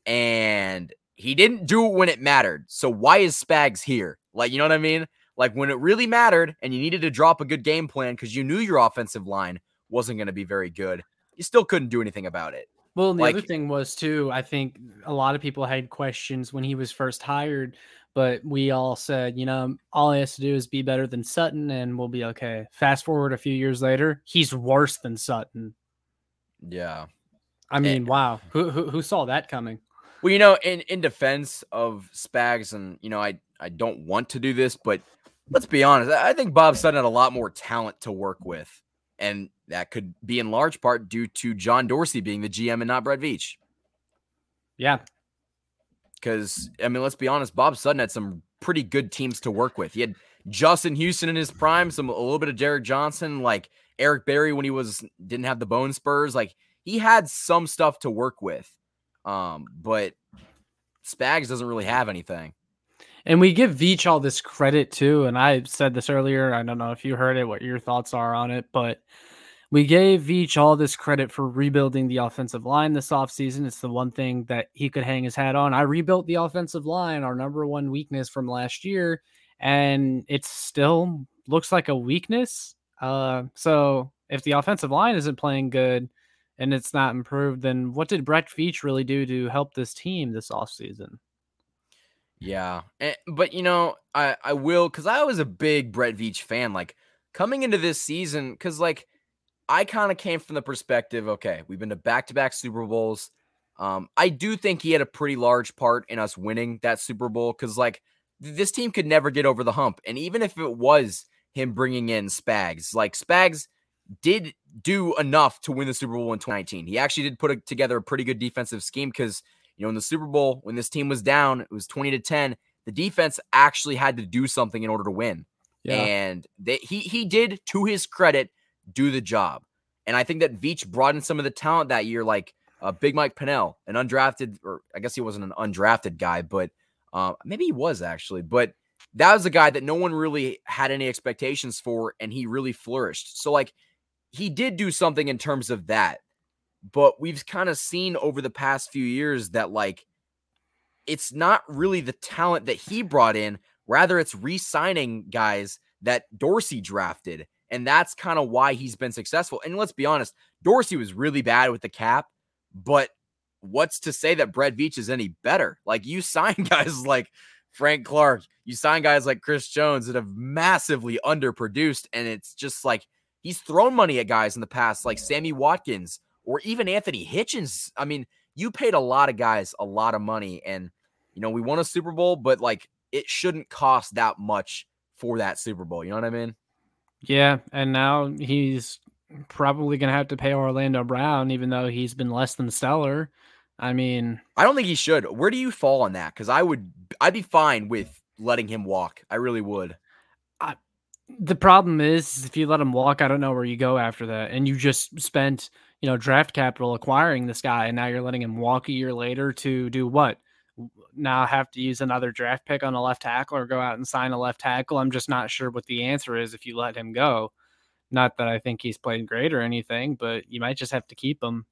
and he didn't do it when it mattered. So why is Spags here? Like, you know what I mean? Like when it really mattered and you needed to drop a good game plan because you knew your offensive line wasn't going to be very good, you still couldn't do anything about it. Well, and the other thing was too, I think a lot of people had questions when he was first hired, but we all said, all he has to do is be better than Sutton and we'll be okay. Fast forward a few years later, he's worse than Sutton. Yeah. I mean, wow. Who saw that coming? Well, in defense of Spags, and, I don't want to do this, but let's be honest. I think Bob Sutton had a lot more talent to work with. And that could be in large part due to John Dorsey being the GM and not Brett Veach. Yeah. Because, let's be honest, Bob Sutton had some pretty good teams to work with. He had Justin Houston in his prime, a little bit of Derek Johnson, like Eric Berry when he didn't have the bone spurs. Like, he had some stuff to work with. But Spags doesn't really have anything. And we give Veach all this credit too. And I said this earlier. I don't know if you heard it, what your thoughts are on it, but we gave Veach all this credit for rebuilding the offensive line this offseason. It's the one thing that he could hang his hat on. I rebuilt the offensive line, our number one weakness from last year, and it still looks like a weakness. So if the offensive line isn't playing good and it's not improved, then what did Brett Veach really do to help this team this offseason? Yeah. But, I will, because I was a big Brett Veach fan, like, coming into this season, because, like, I kind of came from the perspective, okay, we've been to back-to-back Super Bowls. I do think he had a pretty large part in us winning that Super Bowl, because, like, this team could never get over the hump. And even if it was him bringing in Spags, like, Spags did do enough to win the Super Bowl in 2019. He actually did put together a pretty good defensive scheme because, in the Super Bowl, when this team was down, it was 20-10. The defense actually had to do something in order to win. Yeah. And he did, to his credit, do the job. And I think that Veach brought in some of the talent that year, like Big Mike Pennell, an undrafted, or I guess he wasn't an undrafted guy, but maybe he was actually. But that was a guy that no one really had any expectations for, and he really flourished. So, like, he did do something in terms of that. But we've kind of seen over the past few years that, like, it's not really the talent that he brought in. Rather, it's re-signing guys that Dorsey drafted. And that's kind of why he's been successful. And let's be honest, Dorsey was really bad with the cap. But what's to say that Brett Veach is any better? Like, you sign guys like Frank Clark. You sign guys like Chris Jones that have massively underproduced. And it's just like he's thrown money at guys in the past, like Sammy Watkins, or even Anthony Hitchens. I mean, you paid a lot of guys a lot of money, and, we won a Super Bowl, but, like, it shouldn't cost that much for that Super Bowl. You know what I mean? Yeah, and now he's probably going to have to pay Orlando Brown, even though he's been less than stellar. I mean, I don't think he should. Where do you fall on that? Because I'd be fine with letting him walk. I really would. The problem is, if you let him walk, I don't know where you go after that. And you just spent, draft capital acquiring this guy, and now you're letting him walk a year later to do what? Now have to use another draft pick on a left tackle or go out and sign a left tackle. I'm just not sure what the answer is if you let him go. Not that I think he's played great or anything, but you might just have to keep him.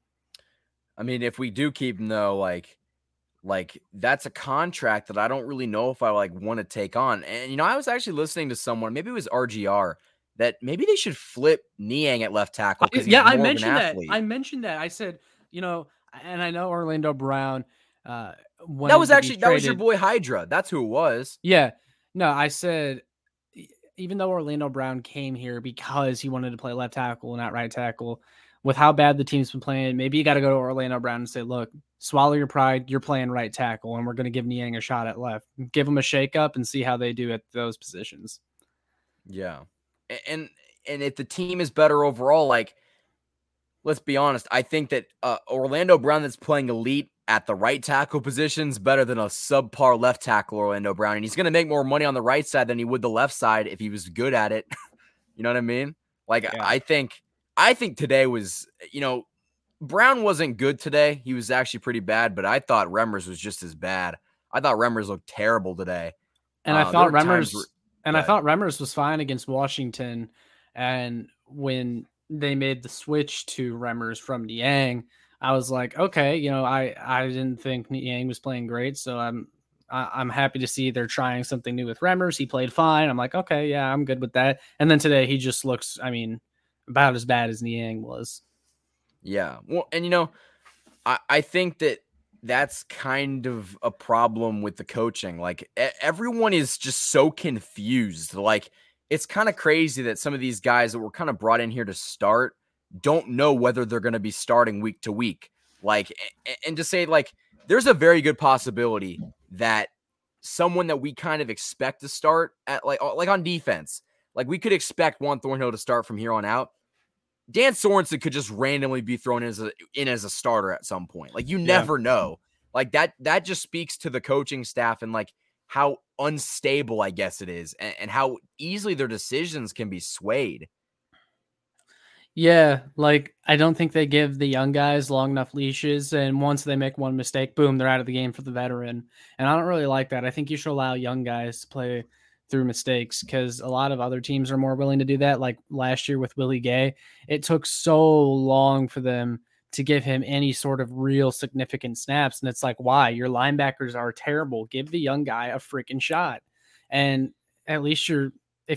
I mean, if we do keep him, though, like that's a contract that I don't really know if I want to take on. And, I was actually listening to someone, maybe it was RGR, that maybe they should flip Niang at left tackle. Yeah, I mentioned that. I said, and I know Orlando Brown, that was your boy Hydra. That's who it was. Yeah. No, I said, even though Orlando Brown came here because he wanted to play left tackle, not right tackle, with how bad the team's been playing, maybe you got to go to Orlando Brown and say, look, swallow your pride. You're playing right tackle, and we're going to give Niang a shot at left. Give them a shakeup and see how they do at those positions. Yeah. And if the team is better overall, like, let's be honest, I think that Orlando Brown that's playing elite at the right tackle position's better than a subpar left tackle Orlando Brown. And he's going to make more money on the right side than he would the left side if he was good at it. You know what I mean? Like, yeah. I think today was, Brown wasn't good today. He was actually pretty bad, but I thought Remmers was just as bad. I thought Remmers looked terrible today. And I thought Remmers was fine against Washington. And when they made the switch to Remmers from Niang, I was like, okay, I didn't think Niang was playing great, so I'm happy to see they're trying something new with Remmers. He played fine. I'm like, okay, yeah, I'm good with that. And then today he just looks, about as bad as Niang was. Yeah. Well, and I think that that's kind of a problem with the coaching. Like everyone is just so confused. Like it's kind of crazy that some of these guys that were kind of brought in here to start don't know whether they're going to be starting week to week. Like, and to say like, there's a very good possibility that someone that we kind of expect to start at like on defense, like we could expect Juan Thornhill to start from here on out. Dan Sorensen could just randomly be thrown in as a starter at some point. Like you never know. Like that just speaks to the coaching staff and like how unstable I guess it is and how easily their decisions can be swayed. Yeah, like I don't think they give the young guys long enough leashes, and once they make one mistake, boom, they're out of the game for the veteran. And I don't really like that. I think you should allow young guys to play through mistakes because a lot of other teams are more willing to do that. Like last year with Willie Gay, it took so long for them to give him any sort of real significant snaps. And it's like, why? Your linebackers are terrible. Give the young guy a freaking shot. And at least you're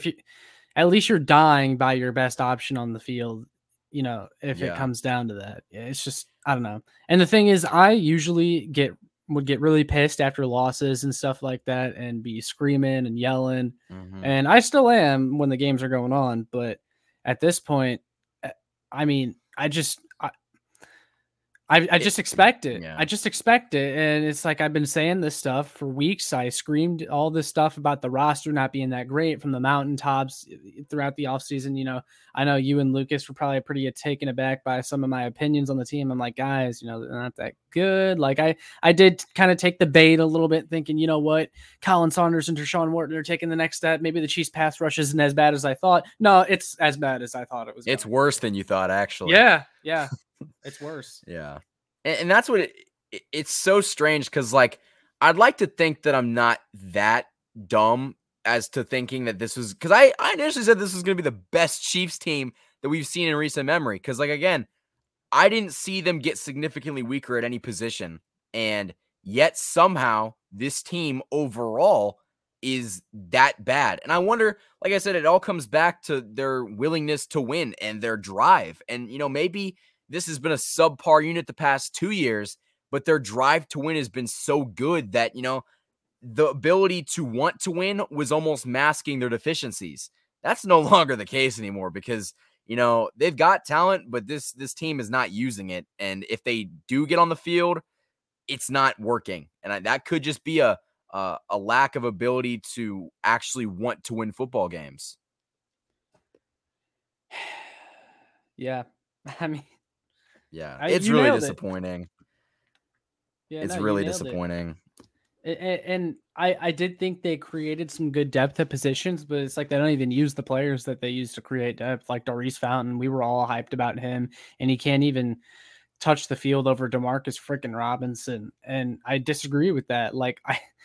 dying by your best option on the field, if it comes down to that. It's just, I don't know. And the thing is, I usually would get really pissed after losses and stuff like that and be screaming and yelling. Mm-hmm. And I still am when the games are going on. But at this point, I mean, I just expect it. Yeah. I just expect it. And it's like, I've been saying this stuff for weeks. I screamed all this stuff about the roster not being that great from the mountaintops throughout the offseason. I know you and Lucas were probably pretty taken aback by some of my opinions on the team. I'm like, guys, they're not that good. Like I did kind of take the bait a little bit thinking, you know what, Colin Saunders and Tershawn Wharton are taking the next step. Maybe the Chiefs pass rush isn't as bad as I thought. No, it's as bad as I thought it was. It's worse than you thought, actually. Yeah. It's worse. Yeah. And that's what it's so strange because, like, I'd like to think that I'm not that dumb as to thinking that this was – because I initially said this was going to be the best Chiefs team that we've seen in recent memory because, like, again, I didn't see them get significantly weaker at any position. And yet somehow this team overall is that bad. And I wonder, like I said, it all comes back to their willingness to win and their drive. And, maybe – this has been a subpar unit the past 2 years, but their drive to win has been so good that, the ability to want to win was almost masking their deficiencies. That's no longer the case anymore because, they've got talent, but this team is not using it. And if they do get on the field, it's not working. And that could just be a lack of ability to actually want to win football games. Yeah. I mean, yeah, it's really disappointing. It's really disappointing. And I did think they created some good depth at positions, but it's like they don't even use the players that they use to create depth. Like Daurice Fountain, we were all hyped about him, and he can't even touch the field over DeMarcus freaking Robinson. And I disagree with that. Like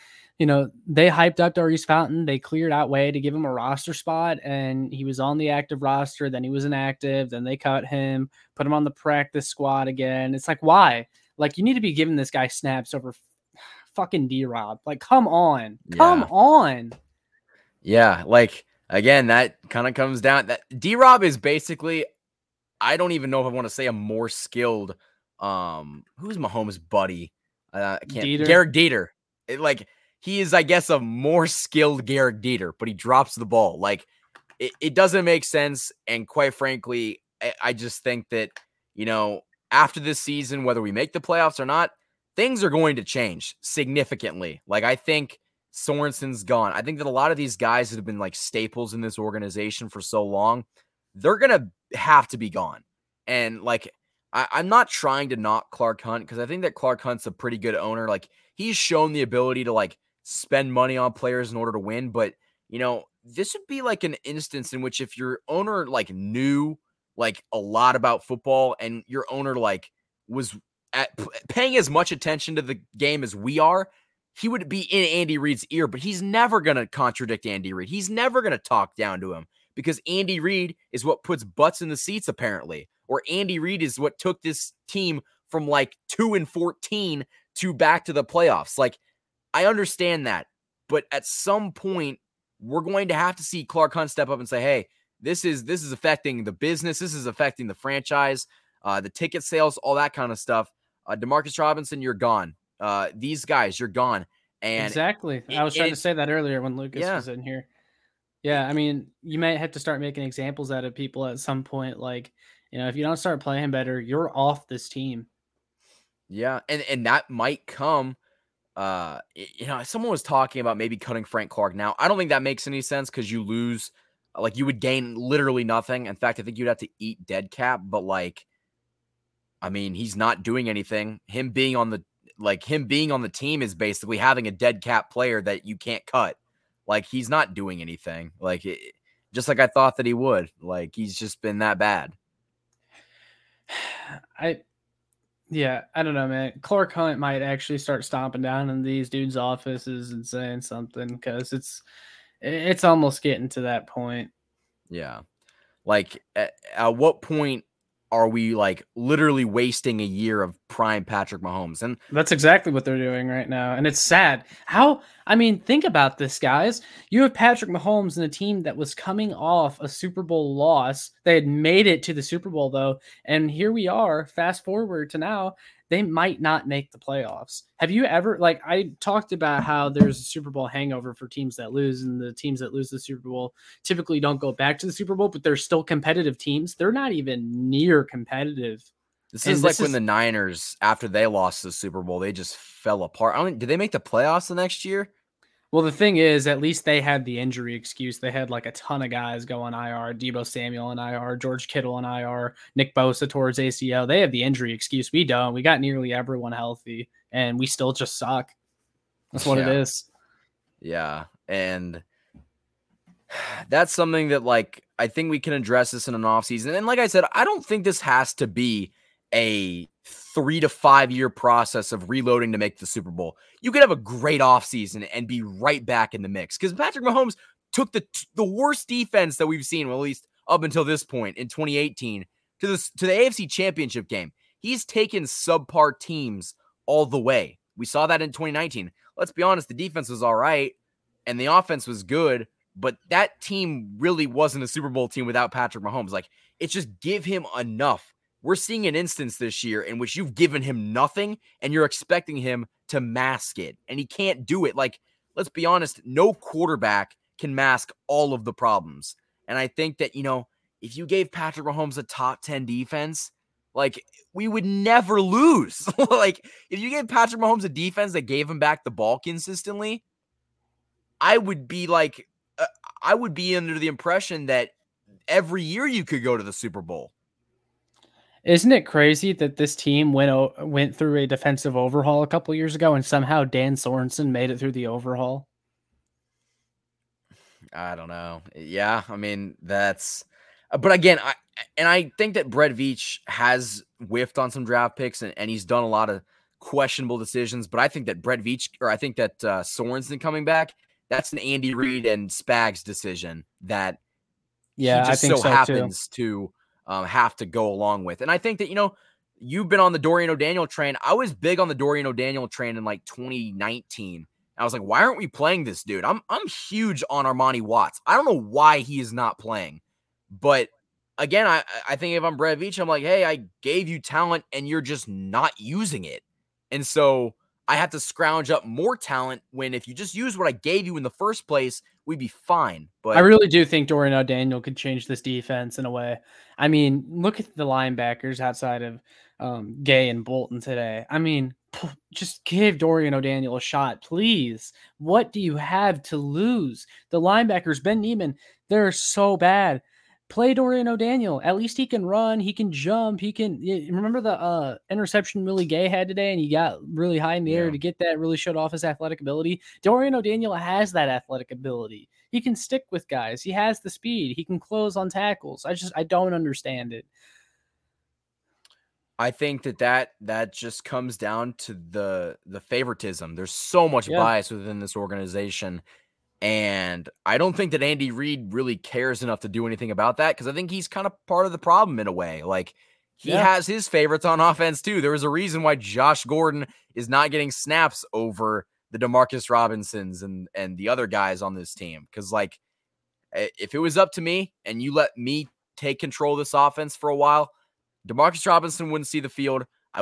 they hyped up Daurice Fountain. They cleared out way to give him a roster spot, and he was on the active roster. Then he was inactive. Then they cut him, put him on the practice squad again. It's like, why? Like, you need to be giving this guy snaps over fucking D-Rob. Like, come on. Come on. Yeah, like, again, that kind of comes down. That D-Rob is basically, I don't even know if I want to say a more skilled, who's Mahomes' buddy? Garrett Dieter. He is, I guess, a more skilled Garrett Dieter, but he drops the ball. Like, it doesn't make sense. And quite frankly, I just think that, after this season, whether we make the playoffs or not, things are going to change significantly. Like, I think Sorensen's gone. I think that a lot of these guys that have been, like, staples in this organization for so long, they're going to have to be gone. And, like, I'm not trying to knock Clark Hunt because I think that Clark Hunt's a pretty good owner. Like, he's shown the ability to, like, spend money on players in order to win. But, this would be like an instance in which if your owner, like, knew, like, a lot about football and your owner, like, was paying as much attention to the game as we are, he would be in Andy Reid's ear. But he's never going to contradict Andy Reid. He's never going to talk down to him because Andy Reid is what puts butts in the seats, apparently. Or Andy Reid is what took this team from, like, 2-14 to back to the playoffs. Like, I understand that, but at some point, we're going to have to see Clark Hunt step up and say, hey, this is affecting the business. This is affecting the franchise, the ticket sales, all that kind of stuff. DeMarcus Robinson, you're gone. these guys, you're gone. And exactly. I was trying to say that earlier when Lucas was in here. Yeah, I mean, you might have to start making examples out of people at some point. Like, if you don't start playing better, you're off this team. Yeah, and that might come. Someone was talking about maybe cutting Frank Clark. Now, I don't think that makes any sense because you lose, like you would gain literally nothing. In fact, I think you'd have to eat dead cap. But like, I mean, he's not doing anything. Him being on the team is basically having a dead cap player that you can't cut. Like, he's not doing anything. Like, just like I thought that he would. Like, he's just been that bad. I don't know, man. Clark Hunt might actually start stomping down in these dudes' offices and saying something because it's almost getting to that point. Yeah. Like, at what point are we like literally wasting a year of prime Patrick Mahomes? And that's exactly what they're doing right now. And it's sad. Think about this, guys. You have Patrick Mahomes and a team that was coming off a Super Bowl loss. They had made it to the Super Bowl, though. And here we are, fast forward to now. They might not make the playoffs. Have you ever, I talked about how there's a Super Bowl hangover for teams that lose, and the teams that lose the Super Bowl typically don't go back to the Super Bowl, but they're still competitive teams. They're not even near competitive. This is like when the Niners, after they lost the Super Bowl, they just fell apart. Did they make the playoffs the next year? Well, the thing is, at least they had the injury excuse. They had like a ton of guys go on IR, Deebo Samuel on IR, George Kittle on IR, Nick Bosa towards ACL. They have the injury excuse. We don't. We got nearly everyone healthy, and we still just suck. That's what it is. Yeah, and that's something that, like, I think we can address this in an offseason. And like I said, I don't think this has to be a 3 to 5 year process of reloading to make the Super Bowl. You could have a great offseason and be right back in the mix because Patrick Mahomes took the worst defense that we've seen, well, at least up until this point in 2018, to the AFC Championship game. He's taken subpar teams all the way. We saw that in 2019. Let's be honest, the defense was all right and the offense was good, but that team really wasn't a Super Bowl team without Patrick Mahomes. Like, it's just give him enough. We're seeing an instance this year in which you've given him nothing and you're expecting him to mask it, and he can't do it. Like, let's be honest, no quarterback can mask all of the problems. And I think that, if you gave Patrick Mahomes a top 10 defense, like, we would never lose. Like, if you gave Patrick Mahomes a defense that gave him back the ball consistently, I would be under the impression that every year you could go to the Super Bowl. Isn't it crazy that this team went through a defensive overhaul a couple years ago and somehow Dan Sorensen made it through the overhaul? I don't know. Yeah, I mean, but again, I think that Brett Veach has whiffed on some draft picks and he's done a lot of questionable decisions, but I think that Sorensen coming back, that's an Andy Reid and Spags decision that he just happens to have to go along with. And I think that, you've been on the Dorian O'Daniel train. I was big on the Dorian O'Daniel train in like 2019. I was like, why aren't we playing this dude? I'm huge on Armani Watts. I don't know why he is not playing. But again, I think if I'm Brett Veach, I'm like, hey, I gave you talent and you're just not using it. And so I have to scrounge up more talent when if you just use what I gave you in the first place, we'd be fine. But I really do think Dorian O'Daniel could change this defense in a way. I mean, look at the linebackers outside of Gay and Bolton today. I mean, just give Dorian O'Daniel a shot, please. What do you have to lose? The linebackers, Ben Neiman, they're so bad. Play Dorian O'Daniel. At least he can run. He can jump. He can. Remember the interception Willie Gay had today, and he got really high in the air to get that. Really showed off his athletic ability. Dorian O'Daniel has that athletic ability. He can stick with guys. He has the speed. He can close on tackles. I don't understand it. I think that just comes down to the favoritism. There's so much bias within this organization. And I don't think that Andy Reid really cares enough to do anything about that because I think he's kind of part of the problem in a way. Like, he has his favorites on offense too. There was a reason why Josh Gordon is not getting snaps over the Demarcus Robinsons and the other guys on this team. Because, like, if it was up to me and you let me take control of this offense for a while, Demarcus Robinson wouldn't see the field. I would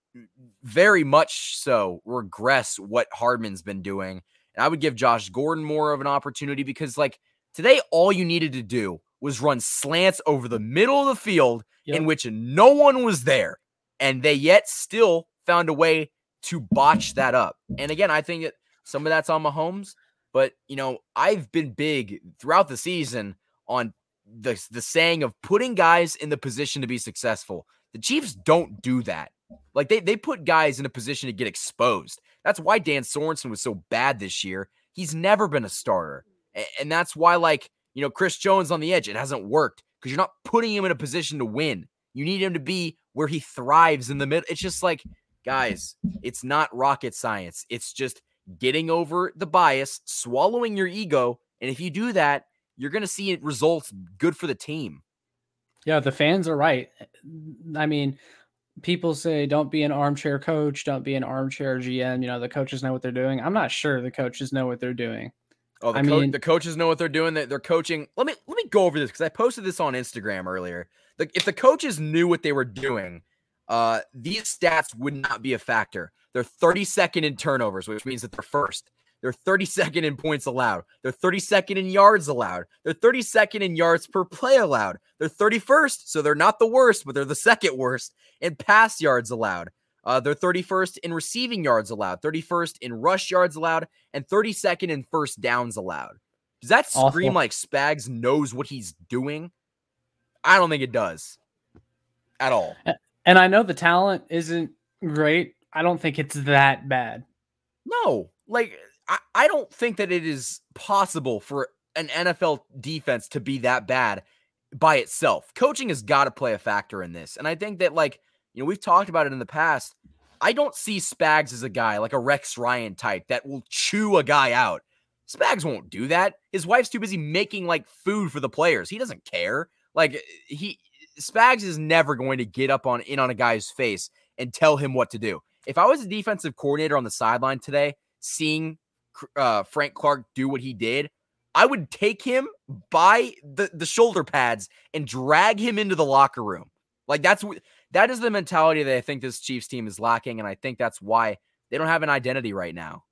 very much so regress what Hardman's been doing. And I would give Josh Gordon more of an opportunity because, like, today, all you needed to do was run slants over the middle of the field in which no one was there. And they yet still found a way to botch that up. And again, I think that some of that's on Mahomes, but, you know, I've been big throughout the season on the saying of putting guys in the position to be successful. The Chiefs don't do that. Like, they put guys in a position to get exposed. That's why Dan Sorensen was so bad this year. He's never been a starter. And that's why, like, you know, Chris Jones on the edge, it hasn't worked because you're not putting him in a position to win. You need him to be where he thrives in the middle. It's just like, guys, it's not rocket science. It's just getting over the bias, swallowing your ego. And if you do that, you're going to see results good for the team. Yeah, the fans are right. I mean, people say don't be an armchair coach, don't be an armchair GM. You know, the coaches know what they're doing. I'm not sure the coaches know what they're doing. Oh, the coaches know what they're doing. They're coaching. Let me go over this because I posted this on Instagram earlier. If the coaches knew what they were doing, these stats would not be a factor. They're 32nd in turnovers, which means that they're first. They're 32nd in points allowed. They're 32nd in yards allowed. They're 32nd in yards per play allowed. They're 31st, so they're not the worst, but they're the second worst in pass yards allowed. They're 31st in receiving yards allowed, 31st in rush yards allowed, and 32nd in first downs allowed. Does that scream like Spags knows what he's doing? I don't think it does at all. And I know the talent isn't great. I don't think it's that bad. No, like, I don't think that it is possible for an NFL defense to be that bad by itself. Coaching has got to play a factor in this. And I think that, like, you know, we've talked about it in the past. I don't see Spags as a guy like a Rex Ryan type that will chew a guy out. Spags won't do that. His wife's too busy making, like, food for the players. He doesn't care. Like, Spags is never going to get up in on a guy's face and tell him what to do. If I was a defensive coordinator on the sideline today, seeing Frank Clark do what he did, I would take him by the shoulder pads and drag him into the locker room. Like, that is the mentality that I think this Chiefs team is lacking, and I think that's why they don't have an identity right now.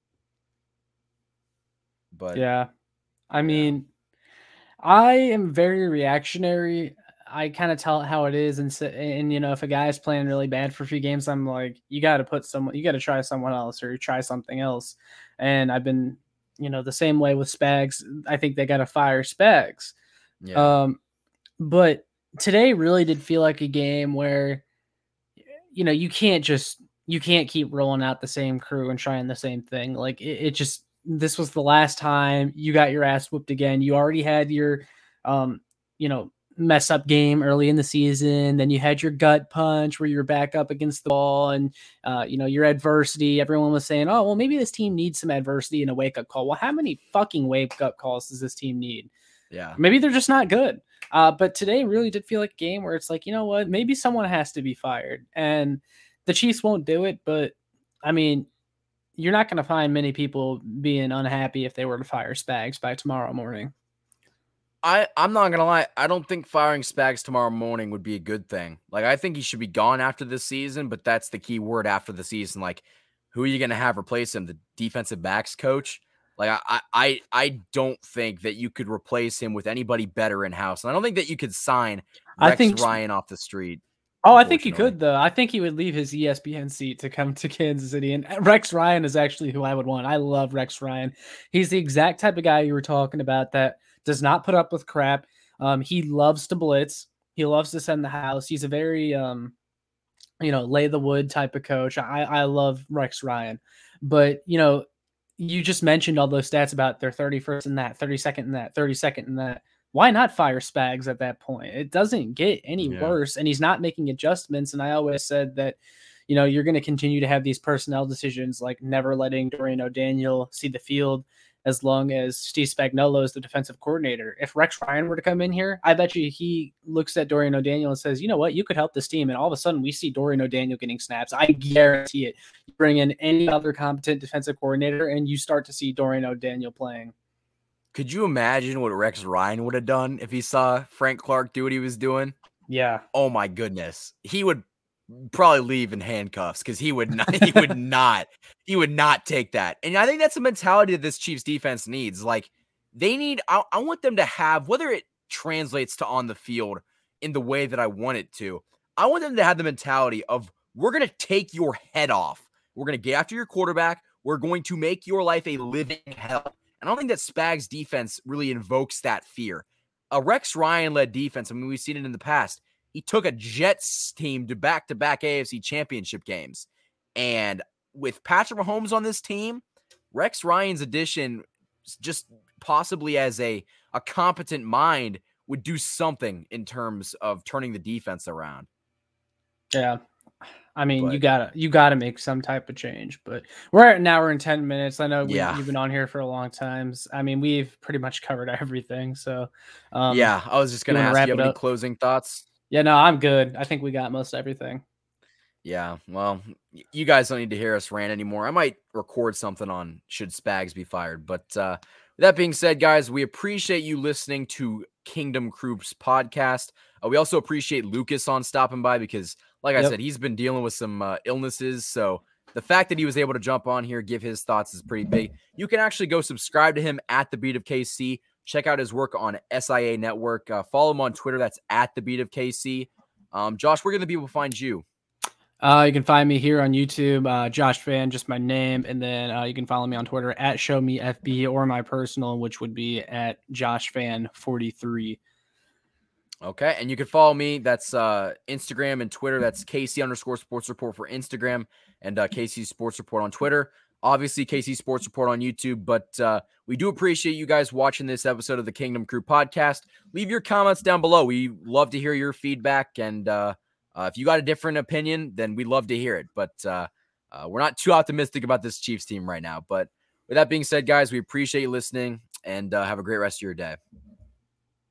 But yeah, I mean, I am very reactionary. I kind of tell it how it is, and you know, if a guy's playing really bad for a few games, I'm like, you got to try someone else or try something else. And I've been, you know, the same way with Spags. I think they got to fire Spags. Yeah. But today really did feel like a game where, you know, you can't keep rolling out the same crew and trying the same thing. Like this was the last time you got your ass whooped again. You already had your, you know, mess up game early in the season. Then you had your gut punch where you're back up against the wall and, you know, your adversity. Everyone was saying, oh, well, maybe this team needs some adversity and a wake up call. Well, how many fucking wake up calls does this team need? Yeah. Maybe they're just not good. But today really did feel like a game where it's like, you know what, maybe someone has to be fired and the Chiefs won't do it. But I mean, you're not going to find many people being unhappy if they were to fire Spags by tomorrow morning. I'm not going to lie. I don't think firing Spags tomorrow morning would be a good thing. Like, I think he should be gone after this season, but that's the key word after the season. Like, who are you going to have replace him? The defensive backs coach? Like, I don't think that you could replace him with anybody better in-house. And I don't think that you could sign Rex Ryan off the street. Oh, I think he could, though. I think he would leave his ESPN seat to come to Kansas City. And Rex Ryan is actually who I would want. I love Rex Ryan. He's the exact type of guy you were talking about that does not put up with crap. He loves to blitz. He loves to send the house. He's a very, you know, lay the wood type of coach. I love Rex Ryan. But, you know, you just mentioned all those stats about their 31st in that, 32nd in that, 32nd in that. Why not fire Spags at that point? It doesn't get any worse, and he's not making adjustments. And I always said that, you know, you're going to continue to have these personnel decisions, like never letting Dorian O'Daniel see the field as long as Steve Spagnuolo is the defensive coordinator. If Rex Ryan were to come in here, I bet you he looks at Dorian O'Daniel and says, you know what, you could help this team. And all of a sudden we see Dorian O'Daniel getting snaps. I guarantee it. You bring in any other competent defensive coordinator and you start to see Dorian O'Daniel playing. Could you imagine what Rex Ryan would have done if he saw Frank Clark do what he was doing? Yeah. Oh my goodness. He would probably leave in handcuffs because he would not, he would not take that. And I think that's a mentality that this Chiefs defense needs. Like they need, I want them to have, whether it translates to on the field in the way that I want it to, I want them to have the mentality of we're going to take your head off. We're going to get after your quarterback. We're going to make your life a living hell. And I don't think that Spags defense really invokes that fear. A Rex Ryan-led defense, I mean, we've seen it in the past. He took a Jets team to back-to-back AFC championship games. And with Patrick Mahomes on this team, Rex Ryan's addition, just possibly as a competent mind, would do something in terms of turning the defense around. Yeah. I mean, you gotta make some type of change, but we're in 10 minutes. I know you've been on here for a long time. I mean, we've pretty much covered everything. So, I was just going to ask, you have any closing thoughts? Yeah, no, I'm good. I think we got most everything. Yeah, well, you guys don't need to hear us rant anymore. I might record something on should Spags be fired. But with that being said, guys, we appreciate you listening to Kingdom Crew's podcast. We also appreciate Lucas on stopping by because, like I said, he's been dealing with some illnesses. So the fact that he was able to jump on here, give his thoughts is pretty big. You can actually go subscribe to him at The Beat of KC. Check out his work on SIA Network. Follow him on Twitter. That's at The Beat of KC. Josh, where can the people find you? You can find me here on YouTube, Josh Fan, just my name. And then you can follow me on Twitter at ShowMeFB or my personal, which would be at JoshFan43. Okay, and you can follow me. That's Instagram and Twitter. That's KC_Sports Report for Instagram and KC Sports Report on Twitter. Obviously, KC Sports Report on YouTube. But we do appreciate you guys watching this episode of the Kingdom Crew podcast. Leave your comments down below. We love to hear your feedback. And if you got a different opinion, then we'd love to hear it. But we're not too optimistic about this Chiefs team right now. But with that being said, guys, we appreciate you listening and have a great rest of your day.